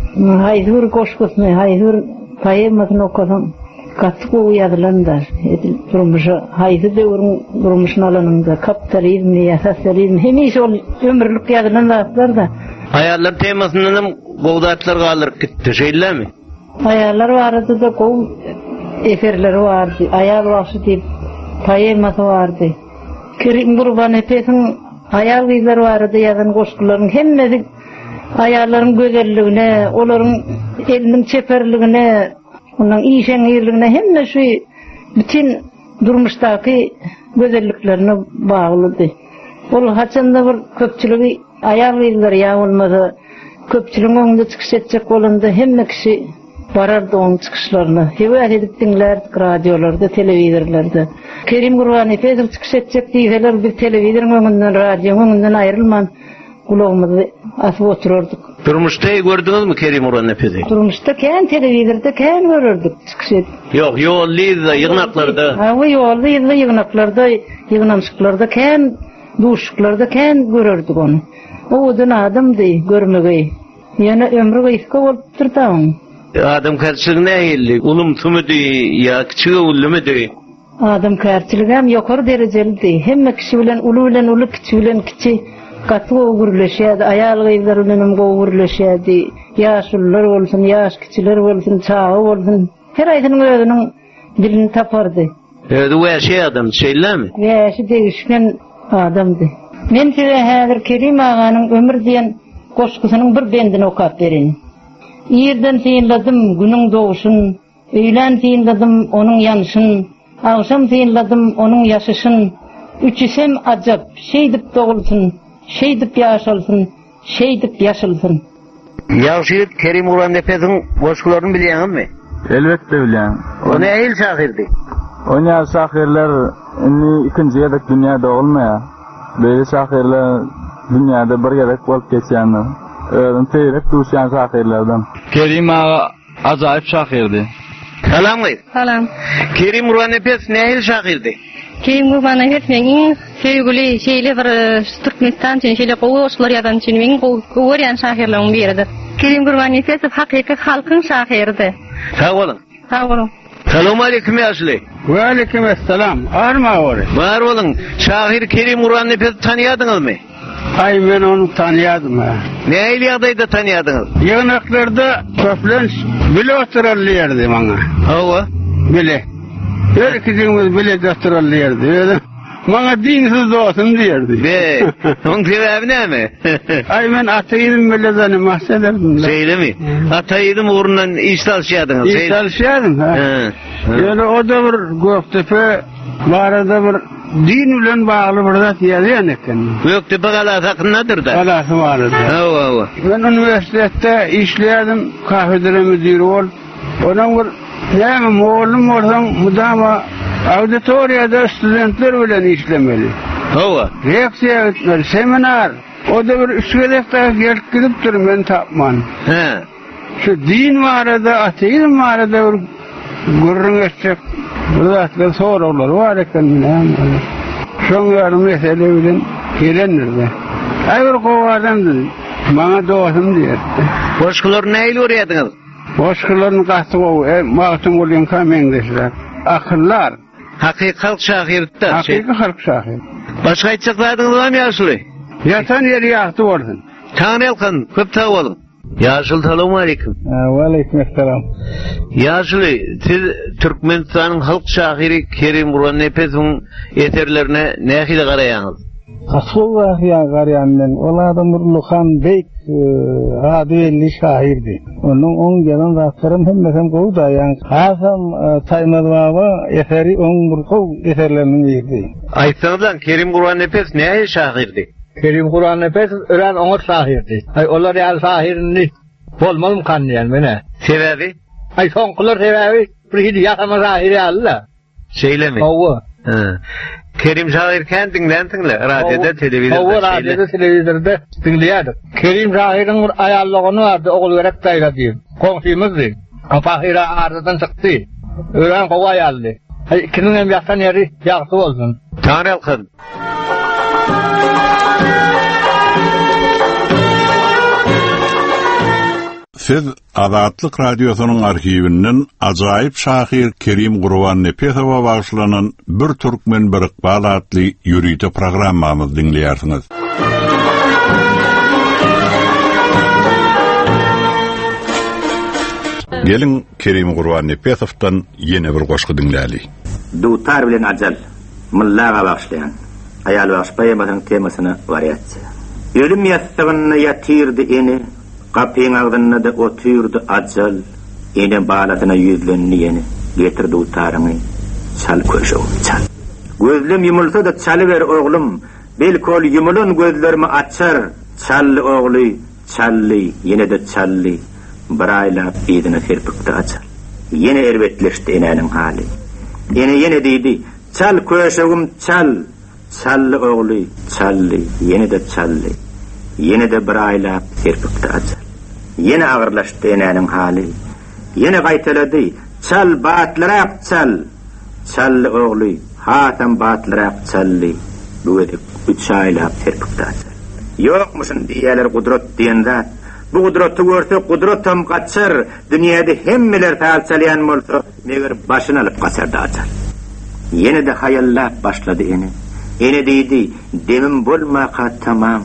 Haýdur goşgusny, haýdur poemasyny okudum. Katı uyadılanlar. Durmuşa, haýdy döwrüň durmuşyny alanynda kapitalizm, ýa-sosializm hemiş ol ömürlük ýadylanlar da. Aýallar temasyndan gowdatlar galyp gitdi, şeýlemi? Aýallar barada da gow eferleri vardy. Aýal wagty diýip poemasy vardy. Kerim Gurban Nefesowyň aýal gyzlary barada ýazan goşgularyň hemmesi aýallaryň gözelligine, olaryň eliniň çeperligine, ondan işeňirligine hemme şu bütün durmuşdaky gözelliklerine baglydy. Ol haçanda bir köpçüligi aýal gyzlary ýa bolmasa köpçüligiň öňünde çykyş etjek bolanda hemme kişi barardy oň çykyşlaryna. Hebet edip dinlerdik radiolarda, telewizorlarda. Kerim Gurban Nefesow çykyş etjek diýseler bir telewizorun öňünden, radioň öňünden aýrylman kulağımızı asıp otururduk. Durmuşda gördünüz mü Kerim Gurban Nefesowy? Durmuşda kän telewizorda kän görürdük çykyş edip. Yok, ýollyda, ýygnaklarda. Ha, ýollyda, ýygnaklarda, ýygnamşyklarda kän, duşuklarda kän görürdük onu. O odun adamdy, görmegi. Ýene ömrü wysga bolup durdy. Adam kärçiligi näýildi? Ulum tümüdi ýa kiçigi ullumydy? Adam kärçiligi hem ýokary derejeldi. Hemme kişi bilen ulu kiçi bilen kiçi katı gurleşýärdi, aýal gyzlar bilen gurleşýärdi. Ýaşullar bolsun, ýaş kiçiler bolsun, çağı bolsun. Her aýdynyň özüniň dilini tapardy. Öýde wäşe adam şeýlemi? Wäşe degişken adamdy. Men size häzir Kerim aganyň ömür diýen goşgusynyň bir bendini okap berin. Ýerden synladım günüň doguşyn, öýlen synladım onuň ýanyşyn, agşam synladım onuň ýaşaşyn. Üçisem ajap, şeýdip dogulsun, şeýdip ýaşalsyn, şeýdip ýaşalsyn. Ýaşyp Kerim Gurban Nefesowyň goşgularyny bilýärmi? Elbetde bilýän. O näil şahirdi? O näil şahirler ikinji ýerdek dünýäde olmaýar. Beýle şahirler dünýäde bir gerek bolup geçýänler. Özüm teýrek duşýan şahirlerden. Kerim ağa ajaýyp şahirdi. Salam. Salam. Kerim Gurban Nefesow näil şahirdi? Kerim Gurban'a etmeyin, sevgili şeyle bir Türkmenistan için şeyle qoğuşlar yadan için men qoğuryan şahirlerin biridir. Kerim Gurban Nefesov haqiqi halkın şahiridir. Sağ olun. Sağ olun. Selamun aleyküm yaşlı. Ve aleykümselam. Arma oraya. Var olun. Şahir Kerim Gurban Nefesov tanıyadınız mı? Ay ben onu tanıyadım ha. Ne eyliyadaydı tanıyadınız? Yanaklarda köplen bile oturarlardı bana. Hava. Bile. Herkesimiz bile oturarlardı. Öyle. Bana dinsiz doğsun derdi. Be. Onun sebebi ne mi? Ay ben ataydım bile zanım mahsederdim. Söyle mi? Ataydım uğrundan iş çalışıyordunuz. İş çalışıyordum ha. Öyle o da bir Göktepe varada bir din bilen bağlı burada diyen eken. Göktepe kalası hakkındadır da. Kalası vardı. Hava. Ben üniversitede işledim, kafedere müdürü ol. Onun bir yani oğlum olsam müdama auditoriyada studentler bilen işlemeli. Hava. Reaksiya etmeli, seminer. O da bir üsküdekte gelip gidip durun ben tapman. He. Şu din varada, ateizm varada bir gurrun edecek. Burada sorular var eken. Şun yarım mesele bilen gelenirdi. Ay bir kovadandı. Bana doğdum diye. Boşkular neyle uğrayadınız? Boşkuların kastı o. Mağtun olun kamendesiler. Akıllar. Hakikat şahirdi. Hakiki halk şahir. Başka içecekleriniz var mı yaşlı? Yatan yeri yaktı oldun. Tanrı elkan, köp tağı olun. Yaşlı selamun aleyküm. Ve aleykümselam. Yaşlı, siz Türkmenistan'ın halk şahiri Kerim Gurban Nefesov'un eserlerine ne hile karayağınız? Asıl vahya garayandan, ola adam Luhan Beyk adı elli şahirdi. Onun 10 gelen rastlarım hem kovda yani. Hasam Taymaz Baba eseri 10 kov eserlerinin yedi. Aysanızdan Kerim Gurban Nefes ne şahirdi? Kerim Gurban Nefes ölen oňur şahirdi. Ay olar ýa şahirini bolmalym kanýan mene. Sebebi? Ay soňkular sebebi bir hidi ýasama şahiri alla. Şeýlemi? Hawa. Kerim şahir kendiňden radioda, televizorda. Hawa radioda, televizorda dinleýärdik. Kerim şahirin bir aýallygyny bardy, ogul berek taýlady. Komşymyzdy. Apahira ardadan çykdy. Ölen gowa aýaldy. Ay ikiniň hem ýaktan ýeri ýagty bolsun. Tanrı elkan. Siz Azatlyk radiosynyň arhiwinden ajaýyp şahir Kerim Gurban Nefesowa bagşlanan bir türkmen bir iqbal adly ýürüýte programmamyzy dinleýärsiňiz. Gelin Kerim Gurban Nefesowdan ýene bir goşgy dinläli. Dutar bilen ajal, mullaga bagşlayan, aýal bagşpaýamasyň temasyna variasiýa. Ölüm ýastygyny ýatirdi eni, kapyň agdyna da otyrdy ajal, ene balatyna ýüzlenni ýene, getirdi utaryny, çal köşew, çal. Gözlüm ýumulsa da çaly ber oglum, belkol ýumulan gözlerimi açar, çally ogly, çally, ýene de çally, bir aýlap ýedine serpikdi ajal. Ýene erbetleşdi eneniň hali. Ene diýdi, çal köşewim, çal, çally ogly, çally, ýene de çally. Yine de bir aýlap serpikdi ajal. Yine agyrlaşdy eneniň hali. Yine gaýtalady, çal batlarak çal. Çally ogly, hatam batlarak çally. Bu edip üç aýlap serpikdi ajal. Ýokmuşyn diýerler gudrat diýende. Bu gudraty görse gudratam gaçar. Dünýäde hemmeler taýsalýan bolsa, meger başyny alyp gaçardy ajal. Yine de hayallap başlady eni. Ene diýdi, demim bolmaka tamam.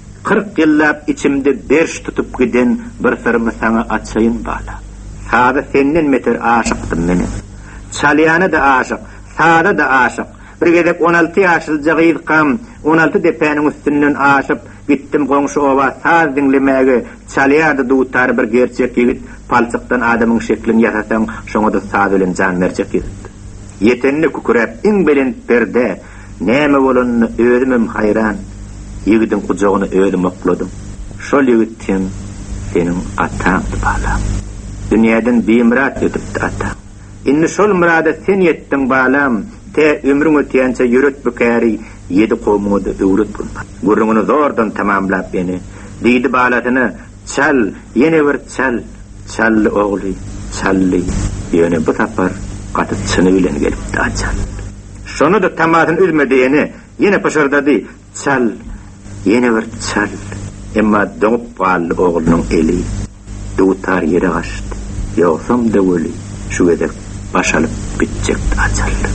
40 ýyllap içimde berş tutup giden bir sırmy sana açayın bala. Sada senden meter aşıktım meni. Çalýany da aşyk, sada da aşyk. Bir gedip 16 ýaşyl jagýydykam, 16 depeniň üstünden aşyp gittim goňşy oba saz dinlemäge. Çalýardy dutar bir gerçek ýigit, palçykdan adamyň şeklini ýasasaň, şoňa da saz bilen jan berjek ýigit. Ýetenni kukurap iň bilen perde, näme bolanyny özümem hayran. Ýigidin kujagyny öýdüm okladym. Şol ýigitdim seniň ataňdy balam. Dünýäden beýmirat edipdi ata. Inni şol murada sen ýetdiň balam. Te ömrüň ötýänçe ýürek bükäri, ýedi gowmuňda öwret bolmaly. Gurruňyny zordan tamamlap beni. Diýdi balatyny, çal, ýene bir çal, çally ogly, çally. Ýöne bu tapar gaty çyny bilen gelipdi ajal. Şonu da tamatın üzmediğini yine paşardadı. Çal, yine bir çal. Emma dönüp bağlı oğlunun eli. Dutar yere kaçtı. Yoksam da öyle. Şu edek başalıp bitecekti açarlı.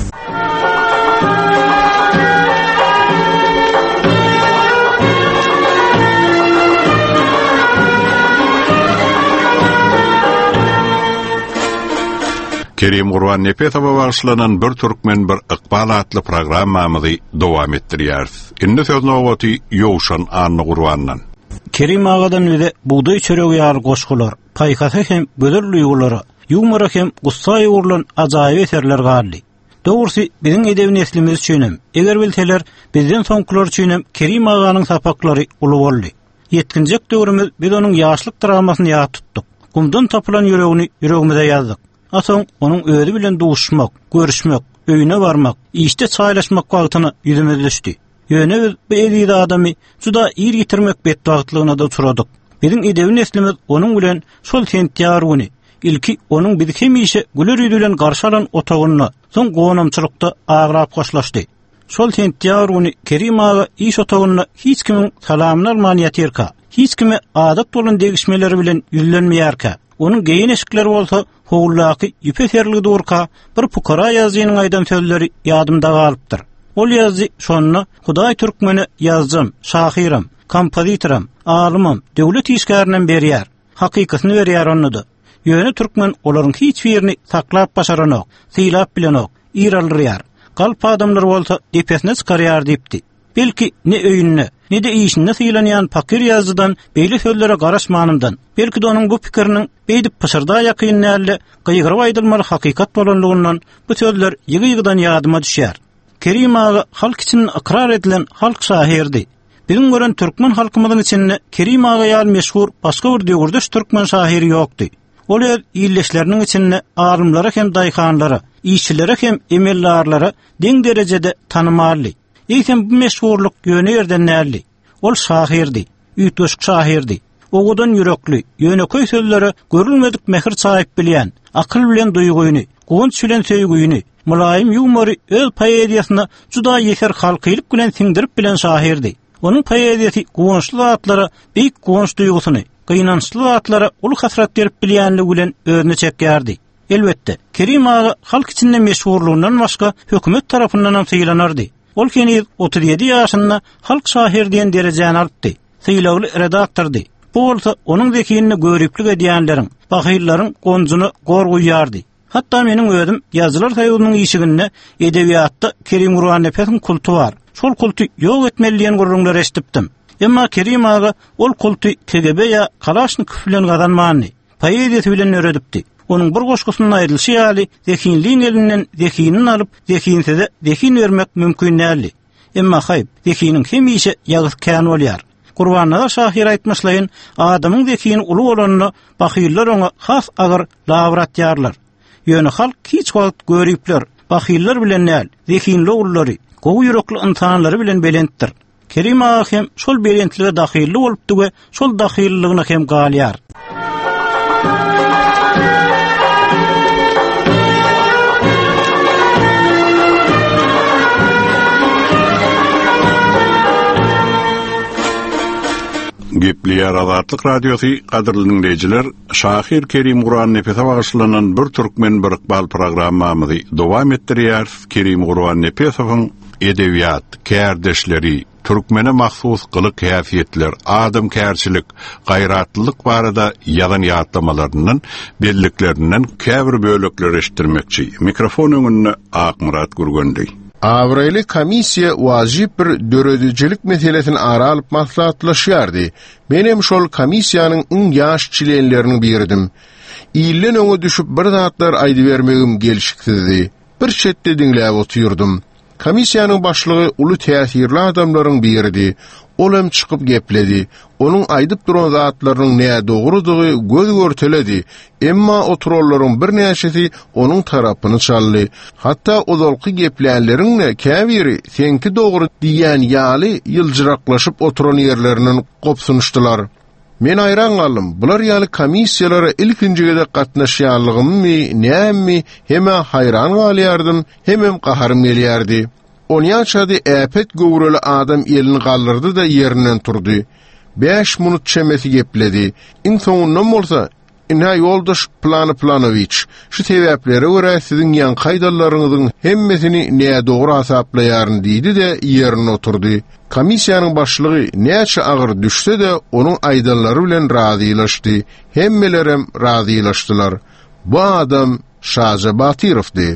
Kerim Gurban Nepetova başlanan bir Türkmen bir Iqbal adlı programmamızı devam ettirýär. Indi söz nowbaty Ýowşan Anny Gurbandan. Kerim agadan öde buğday çöregi ýar goşgular, paýkasy hem göder duýgulary, ýumara hem gussa ýurlan ajaýyp eserler galdy. Dogrusu biziň edebi neslimiz üçin eger bilseler bizden soňkular üçin Kerim aganyň sapaklary uly boldy. Yetkinjek döwrümüz biz onuň ýaşlyk dramasyny ýa tutdyk. Gumdan tapylan ýüregini ýüregimize ýazdyk. Asoň onuň özi bilen duşmak, görüşmek, öýüne barmak, işde çaýlaşmak wagtyny ýüzüme düşdi. Ýöne biz bu edýdi adamy juda ýer ýitirmek bedbagtlygyna da turadyk. Biziň edebi neslimiz onuň bilen şol sentýar güni ilki onuň bizi hemişe güler ýüzü bilen garşy alan otagyna, soň gonamçylykda agrap goşlaşdy. Şol sentýar güni Kerim aga iş otagyna hiç kimiň salamyny alman ýetirka, hiç kime adat bolan degişmeleri bilen ýüzlenmeýärka. Onun geyin eşikleri bolsa hoğullaki yüpeserli durka bir pukara yazıyının aydan sözleri yadımda galypdyr. Ol yazı şonuna Hudaý Türkmeni yazjam, şahiram, kompozitoram, alymam, döwlet işgäriniň berýär. Hakykatyny berýär onnudy. Ýöne Türkmen olaryň hiç birini saklap başaranok, silap bilenok, ýeralýar. Galp adamlar bolsa depesine çykarýar diýipdi. Belki ne öýünne, ne de işine sylanýan pakir yazıdan beýle sözlere garaşmanymdan, belki de onuň bu pikiriniň beýdip pysyrda ýakyn näle gyýgyryp aýdylmaly hakykat bolanlygyndan bu sözler ýygy-ýygydan ýadyma düşýär. Kerim aga halk için ikrar edilen halk şahirdi. Biziň gören Türkmen halkymyzyň içinde Kerim aga ýaly meşhur başga bir döwürdeş Türkmen şahiri ýokdy. Ol ýylleşleriniň içinde alymlara hem daýkanlara, işçilere hem emellarlara deň derejede tanymaly. Eýsem bu meşhurluk ýöne ýerden näli? Ol şahirdi, üýtgeşik şahirdi. Ogudan ýürekli, ýöneköý sözlere görülmedik mehir saýyp bilýän, akyl bilen duýguny, gowunç bilen söýgüni, mulaýym ýumary öz poeziýasyna juda ýeser halkylyk bilen siňdirip bilen şahirdi. Onuň poeziýasy gowunçly zatlara beýik gowunç duýgusyny, gynançly zatlara uly hasrat berip bilýänligi bilen özüne çekýärdi. Elbetde, Kerim aga halk içinde meşhurluğundan başga hökümet tarapyndan ham sylanardy. Ol keni 37 ýaşynda halk şahir diýen derejäni alypdy. Syýlagly redaktordy. Bu bolsa onuň zekiyini görüplik edýänleriň, bahyllaryň gonjuny gorguýardy. Hatda meniň özüm ýazylar saýygynyň işiginde edebiýatda Kerim Gurban Nepesiň kulty bar. Şol kulty ýok etmeli diýen gurrunlar eşitdim. Emma Kerim aga ol kulty KGB ýa Kalaşnyk bilen gazanmany, poeziýasy bilen öredipdi. Onun bir goşgusynyň aýrylşy ýaly zekinliň elinden zekini alyp zekinsize zekin bermek mümkin näli. Emma haýp zekiniň hemişe ýagyz kän bolýar. Gurbanlar şahir aýtmaşlaýyn adamyň zekini uly bolanyny bahyller oňa has agyr lawrat ýarlar. Ýöne halk hiç wagt görüpler, bahyller bilen näl, zekinli oglary, gowy ýürekli insanlary bilen belentdir. Kerim aga hem şol belentlige dahilli bolupdy we şol dahilligyna hem galýar. Gepliýär Azatlyk radiosy gadyrly dinleýijiler, şahir Kerim Gurban Nepese bagyşlanan bir Türkmen bir Iqbal programmamyzy dowam etdirýär. Kerim Gurban Nepesowyň edebiýat, kärdeşleri, Türkmene mahsus gylyk häsiýetler, adam kärçilik, gaýratlylyk barada ýazan ýatlamalaryndan, belliklerinden käbir bölekler eşitdirmekçi. Mikrofon öňünde Akmurat Gurgundy. Avraylı komissiya wajib bir döredicilik meselesini ara alıp maslahatlaşýardy. Benim şol komissiýanyň iň ýaş çilenlerini birdim. İllen öňe düşüp bir zatlar aýdy bermegim gelişikdi. Bir çetde dinläp oturdum. Komissiýanyň başlygy uly täsirli adamlaryň biridi. Olam çykyp gepledi. Onuň aýdyp duran zatlarynyň näme dogrudygy göz görteledi. Emma oturarlaryň bir näçesi onuň tarapyny çaldy. Hatda ozalky geplänleriň käbiri senki dogry diýen ýaly ýyljyraklaşyp oturan ýerlerinden gopsunuşdylar. Men ayran galym. Bular ýaly komissiýalara ilkinjigide gatnaşýanlygymmy, näme heme hayran galýardym, hemem gaharym gelýärdi. Onyançady äpet gowrely adam elini galdyrdy da ýerinden turdy. 5 minut çemesi gepledi. İnsoňundan bolsa, "Ina yoldaş Planoviç, şu sebäplere görä siziň ýan kaýdallaryňyzyň hemmesini näme dogry hasaplaýaryn" diýdi de ýerine oturdy. Komissiýanyň başlygy näçe agyr düşse de onuň aýdallary bilen razylaşdy. Hemmelerem razylaşdylar. Bu adam Şaja Batyrovdy.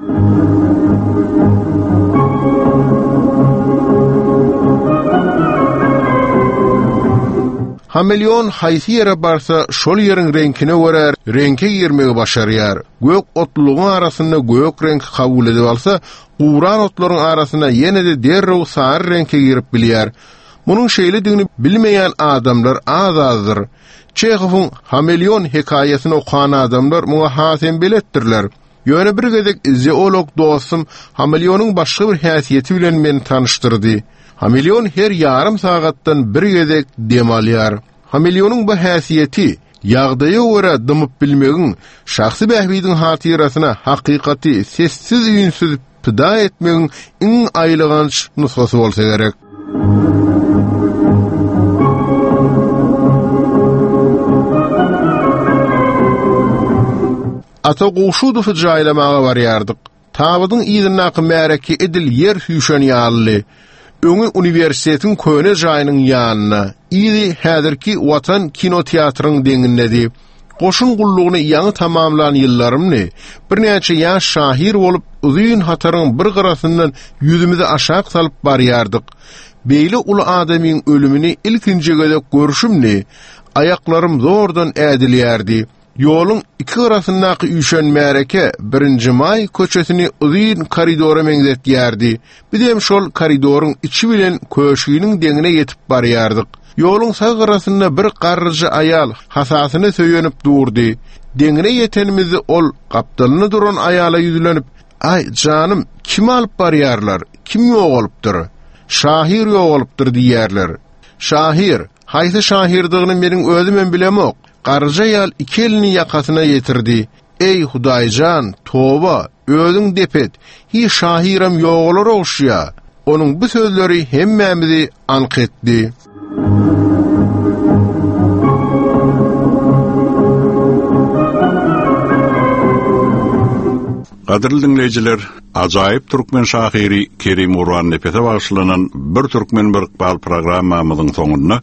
Hamilyon haýsy ýere barsa şol ýeriň reňkine görer, reňke girmegi başarýar. Gök otlugyň arasynda gök renk kabul edip alsa, uran otlaryň arasyna ýene-de derrew sary reňke girip bilýär. Munyň şeýledigini bilmeýän adamlar azazdyr. Çehowyň Hamilyon hekaýasyny okuyan adamlar muňa hasem biletdirler. Ýöne bir gezek zoolog dostum Hamilyonyň başga bir häsiýeti bilen meni tanıştyrdy. Hamilyon her yarım saatdan bir gezek dem alýar. Hamilyonyň bu häsiýeti ýagdaýa görä dymyp bilmegiň, şahsy bähbidiň hatyrasyna hakykaty sessiz üýünsiz pida etmegiň iň aýlyganç nusgasy bolsa gerek. Ata Goşudowy jaýlamaga barýardyk. Tabydyň ýygynaky märeki edil ýer hüýşen ýaly. Öňü universitetiň köne jaýynyň ýanyna, ýyly häzirki Watan kinoteatryň deňindedi. Goşun gullugyny ýaňy tamamlanan ýyllarymny bir näçe ýaş şahir bolup uzyn hataryň bir garasyndan ýüzümizi aşağı salyp barýardyk. Beýle uly adamyň ölümini ilkinji gezek görüşümni ayaklarym zordan ädilýärdi. Ýoluň iki garasyndaky üýşen märeke 1-nji may köçesini uzyn koridora meňzetýärdi. Bizem şol koridoryň içi bilen köşüýiniň deňine ýetip barýardyk. Ýoluň sag garasynda bir garryjy aýal hasasyny söýenip durdy. Deňine ýetenimizi ol gapdalyny duran aýala ýüzlenip, "Ay janym, kim alyp barýarlar? Kim ýok bolupdyr? Şahir ýok bolupdyr" diýerler. Şahir, haýsy şahirdigini meniň özümem bilemok. Garryja ýal iki elini ýakasyna ýetirdi. "Ey Hudaýjan, toba, özüň depet. Hi şahiram ýoğlar oşya." Onuň bu sözleri hemmämizi anqetdi. Gaderly dinleyijiler, ajaýyp türkmen şahyry Kerim Urwan Nepese başlanan bir türkmen bir iqbal programmamyzyň soňunda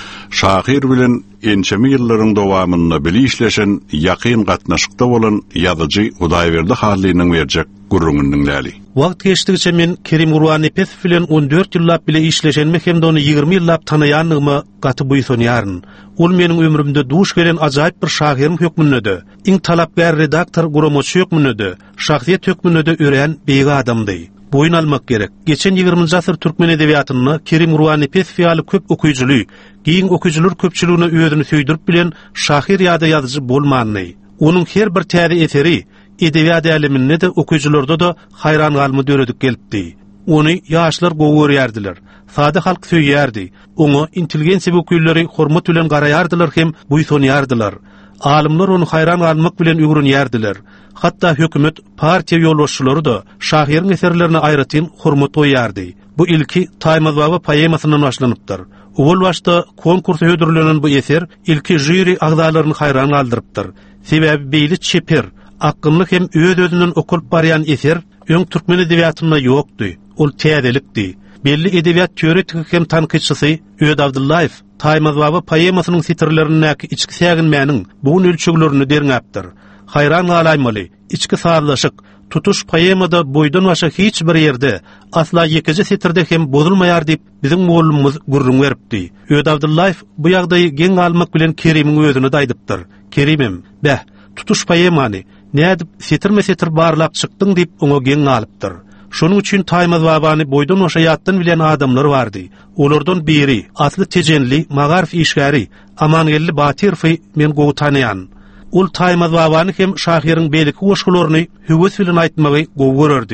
şahyr bilen ençemi ýyllaryň dowamynda bili işleşen ýakyn gatnaşykda bolan ýazyjy Hudaýberdi Hallynyň berjek gurrungyny dinläli. Wagt geçdigiçe men Kerim Urwan Nepes bilen 14 ýyllap bile işleşenmek hem de ony 20 ýyllap tanaýanlygymy gaty buýsanýaryn. Ol meniň ömrümde duş gelen ajaýyp bir şahyryň hökmünde, iň talapgar redaktor Guromoç hökmünde, şahsiýet hökmünde ören beýga adamdy. Boyun almak gerek. Geçen 20-nji asyr türkmen edebiýatyny Kerim Urwan Nepes fiýaly köp okuyjyly, giň okuyjylar köpçüligine özüni söýdirip bilen şahyr ýa-da ýazyjy bolmany. Onuň her bir täze eseri edebiýat aleminde de okuyjylarda da hayran galmy döredip gelipdi. Ony ýaşlar gowy görýärdiler. Sada halk söýýärdi. Oňa intelligensiýa wekilleri hormat bilen garaýardylar hem buýsanýardylar. Alimler onu hayran almak bilen öwrenýärdiler. Hatta hökümet, partiýa ýolbaşçylary da şahyryň eserlerine aýratyn hormat goýýardy. Bu ilki Taýmaz baba poemasynyň başlanypdyr. Ol başda konkursa hödürlenen bu eser ilki jüri agzalaryny hayran galdyrypdyr. Sebäbi beýli çeper, akyllyk hem öz-özünden okulyp barýan eser öň türkmen edebiýatynda ýokdy. Ol täzelikdi. Belli edebiýat teoretiki hem tanqidçisi Öýed Abdullaýew Taýmaz baba poemasynyň sitirlerindäki içki säginmäniň bu ölçüglerini derňäpdir. Hayran galaýmaly, içki sarlaşyk, tutuş poemada boýdan başa hiç bir ýerde asla ýekiji sitirde hem bozulmaýar diýip biziň mollumyz gurrun beripdi. Öýed Abdullaýew bu ýagdaýy geň almak bilen Kerimiň özüne daýdypdyr. Kerimim, "Bäh, tutuş poemany nädip sitir barlap çykdyň" diýip oňa geň alypdyr. Şonuň üçin Taýmaz babany boýdan başa ýatdan bilen adamlar bardy. Olardan biri asly tejenli Magarif işgäri Amangelli Batyrowy men gowy tanýan. Ol Taýmaz babany hem şahyryň beliki goşgularyny hüwes bilen aýtmagy gowy görerdi.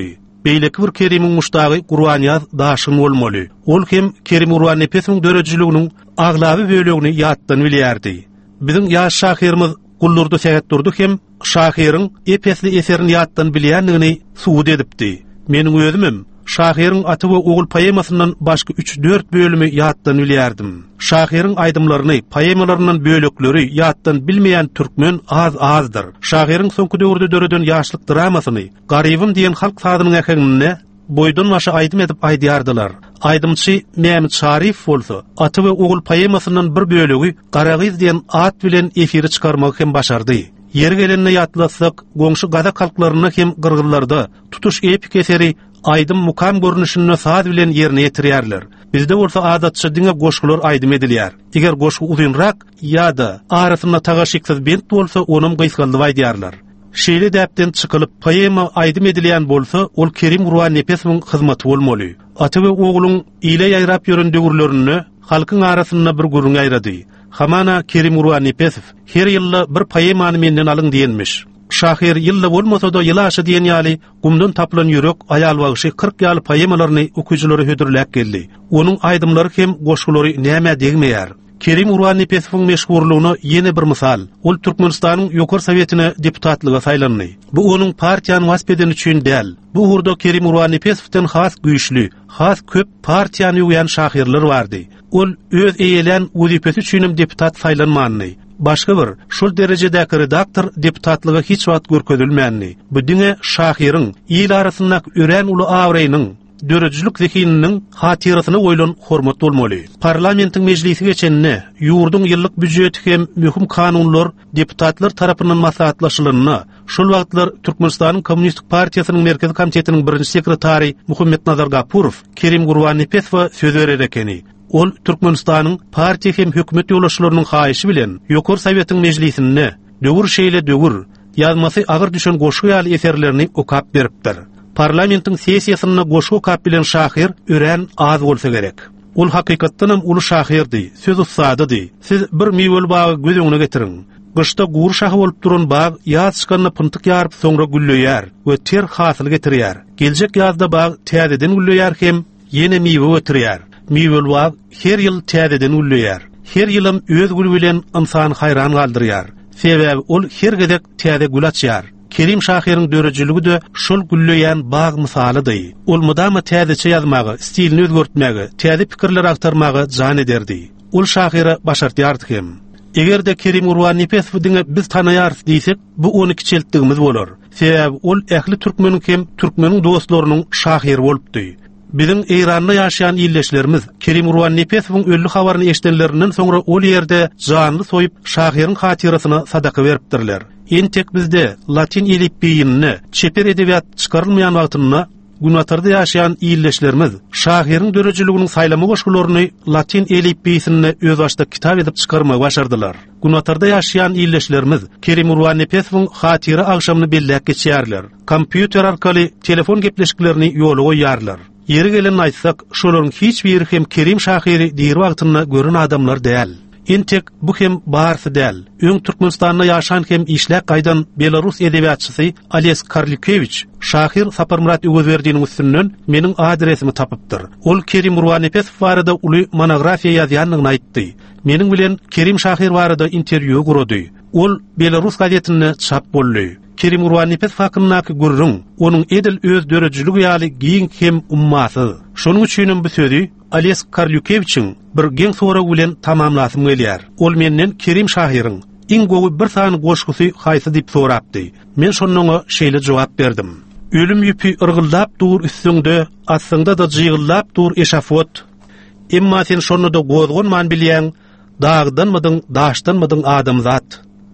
beýleki bir Kerimin muştagy Qur'anyaz daşyny bolmaly. Ol hem Kerim Urwan Nepesiň dörejiliginiň aglaby bölegini ýatdan bilýärdi. Bizim ýaş şahyrymyz gullurdy seget durdy hem şahyryň epesli eserini ýatdan bilýändigini suwud edipdi. Meniň özümim Şahyryň aty we ogul poemasyndan başga 3-4 bölümi ýatdan bilýärdim. Şahyryň aýdymlaryny, poemalarynyň bölekleri ýatdan bilmeýän türkmen azdyr. Şahyryň soňky döwürde döreden ýaşlyk dramasyny, garybym diýen halk sadynyň ähengine boýdan başa aýdym edip aýdýardylar. Aýdymçy Mehmet Şarif bolsa, aty we ogul poemasyndan bir bölegi Garagyz diýen at bilen efiri çykarmagy hem başardy. Yer gelenine ýatlasak, goňşy gaza kalklaryna hem gyrgyrlarda tutuş epik eseri aydym mukam görnüşini saat bilen yerine ýetirýärler. Bizde bolsa adatça diňe goşgular aydym edilýär. Eger goşgu uzunrak ýa-da arasyna tagaşyksız bent bolsa, onuň gysgaldy aýdýarlar. Şeýle däpden çykylyp poema aydym edilýän bolsa, ol Kerim Urwan Nepesiň hyzmaty bolmaly. Aty we oğluň ýyle ýaýrap ýören döwürlerini halkyň arasyna bir gurun aýrady. Hamana Kerim Urwan Nepesi her ýyly bir poemany menden alyň diýenmiş. Şahyr ýylla bolmasa da ýylaşy diýen ýaly gumdan tapylan ýürek aýal wagşy 40 ýaly poemalaryny okujylary hödürläp geldi. Onuň aýdymlary hem goşgulary näme degmeýär. Kerim Urwan Nepesiň meşhurlygyny ýene bir misal. Ol Türkmenistanyň ýokary sowetine deputatlyga saýlandy. Bu onuň partiýany waspeden üçin däl. Bu hurda Kerim Urwan Nepesiň has güýçli, has köp partiýany ýuyan şahyrlar bardy. Ol öz eýelen wezipesi üçin deputat saýlanmany. Başga bir şol derejedäki redaktor deputatlyga hiç wagt görkezilmänni. Bu diňe şahyryň ýyl arasyndaky ören uly awreýiniň dörejilik zekininiň hatyrasyna goýulan hormat bolmaly. Parlamentiň mejlisi geçenine ýurduň ýyllyk büdjeti hem möhüm kanunlar deputatlar tarapyndan maslahatlaşylyna, şol wagtlar Türkmenistanyň Kommunistik Partiýasynyň merkezi komitetiniň birinji sekretary Muhammed Nazar Gapurow Kerim Urwan Nepesiň söz berer ekeni. Ol Türkmenistanyň partiýa hem hökümet ýoldaşlarynyň haýyşy bilen ýokary sowetiň mejlisinde döwür şeýle döwür ýazmasy agyr düşen goşgu ýaly eserlerini okap beripdir. Parlamentiň sessiýasyna goşgu okap bilen şahyr ören az bolsa gerek. Ol hakykatdan hem uly şahyrdy, söz ustadydy. Siz bir miwel bagy göz öňüne getiriň. Gışta gur şahy bolup duran bag ýaz çykanyna pyntyk ýaryp soňra gülleýär we ter hasyl getirýär. Geljek ýazda bag täzeden gülleýär hem ýene miwe getirýär. Miwel bag her ýyl täzeden gülleýär. Her ýylym öz gül bilen insan haýran galdyrýar. Sebäbi ol her gedek täze gül açýar. Kerim şahyryň dörejiligi de şol gülleýän bag misalydy. Ol mudama täzeçe ýazmagy, stilini özgörtmägi, täze pikirler aktarmagy jan ederdi. Ol şahyra başartýardy hem. Eger de Kerim Urwan Nepesiň diňe biz tanaýarys diýsek, bu ony kiçeltdigimiz bolar. Sebäbi ol ähli türkmeniň hem türkmeniň dostlarynyň şahyry bolupdy. Bizim Eýranda ýaşaýan ýyldaşlarymyz Kerim Urwan Nepesiň öllü habaryny eşdenlerinden soňra ol ýerde janly soýup şahyryň hatyrasyna sadaka beripdirler. Entek bizde Latin elifbiýini çeper edebiýat çykarylmaýan wagtynda Gunatarda ýaşaýan ýyldaşlarymyz şahyryň dörejiliginiň saýlama goşgularyny Latin elifbiýisine öz başda kitap edip çykarmagy başardylar. Gunatarda ýaşaýan ýyldaşlarymyz Kerim Urwan Nepesiň hatyra agşamyny belläp geçýärler. Kompýuter arkaly telefon gepleşiklerini ýola goýýarlar. Yeri gelen aýtsak, şolaryň hiç biri hem Kerim şahyry diýer wagtynda gören adamlar däl. Entek bu hem barsy däl. Öň Türkmenistanda ýaşan hem işläk gaýdan Belarus edebiýatçysy Ales Karlukevich şahyr Saparmurat Öwezberdiň üstünden meniň adresimi tapypdyr. Ol Kerim Urwan Nepesiň barada uly monografiýa ýazýanlygyny aýtdy. Meniň bilen Kerim şahyr barada interwýu gurady. Ol Belarus gazetine çap boldy. Kerim Urwan Nepesiň hakynyňky gurrun, onuň edil öz dörejiligi ýaly giň hem ummasy. Şonuň üçin bu sözi Ales Karlukeviçiň bir geň sora bilen tamamlasym gelýär. Ol menden Kerim şahyryň iň gowy bir sany goşgusy haýsy diýip sorapdy. Men şonuňa şeýle jogap berdim. Ölüm ýüpi ırgyldap dur üstüňde, aslynda da jygyllap dur eşafot. Emma sen şonu da gozgonman bilýän, dagdanmydyň, daşdanmydyň adam zat.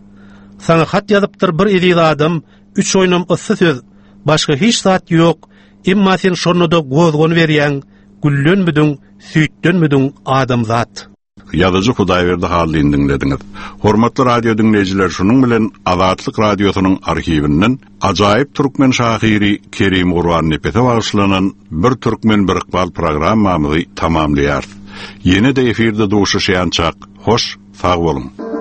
Sana hat ýazypdyr bir ediz adam, 3 oýnam ıssy söz, başga hiç zat ýok. Emma sen şonu da gozgon berýän, güllenmüdüň, süýtdenmüdüň adam zat. Ýazyjy Hudaýberdi Hallyny dinlediňiz. Hormatly radio dinleýijiler, şunuň bilen Azatlyk radiosynyň arhiwinden ajaýyp türkmen şahyry Kerim Urwan Nepesiň bagyşlanan bir türkmen bir iqbal programmamyzy tamamlaýar. Ýene-de efirde duşuşýançak, hoş, sag bolun.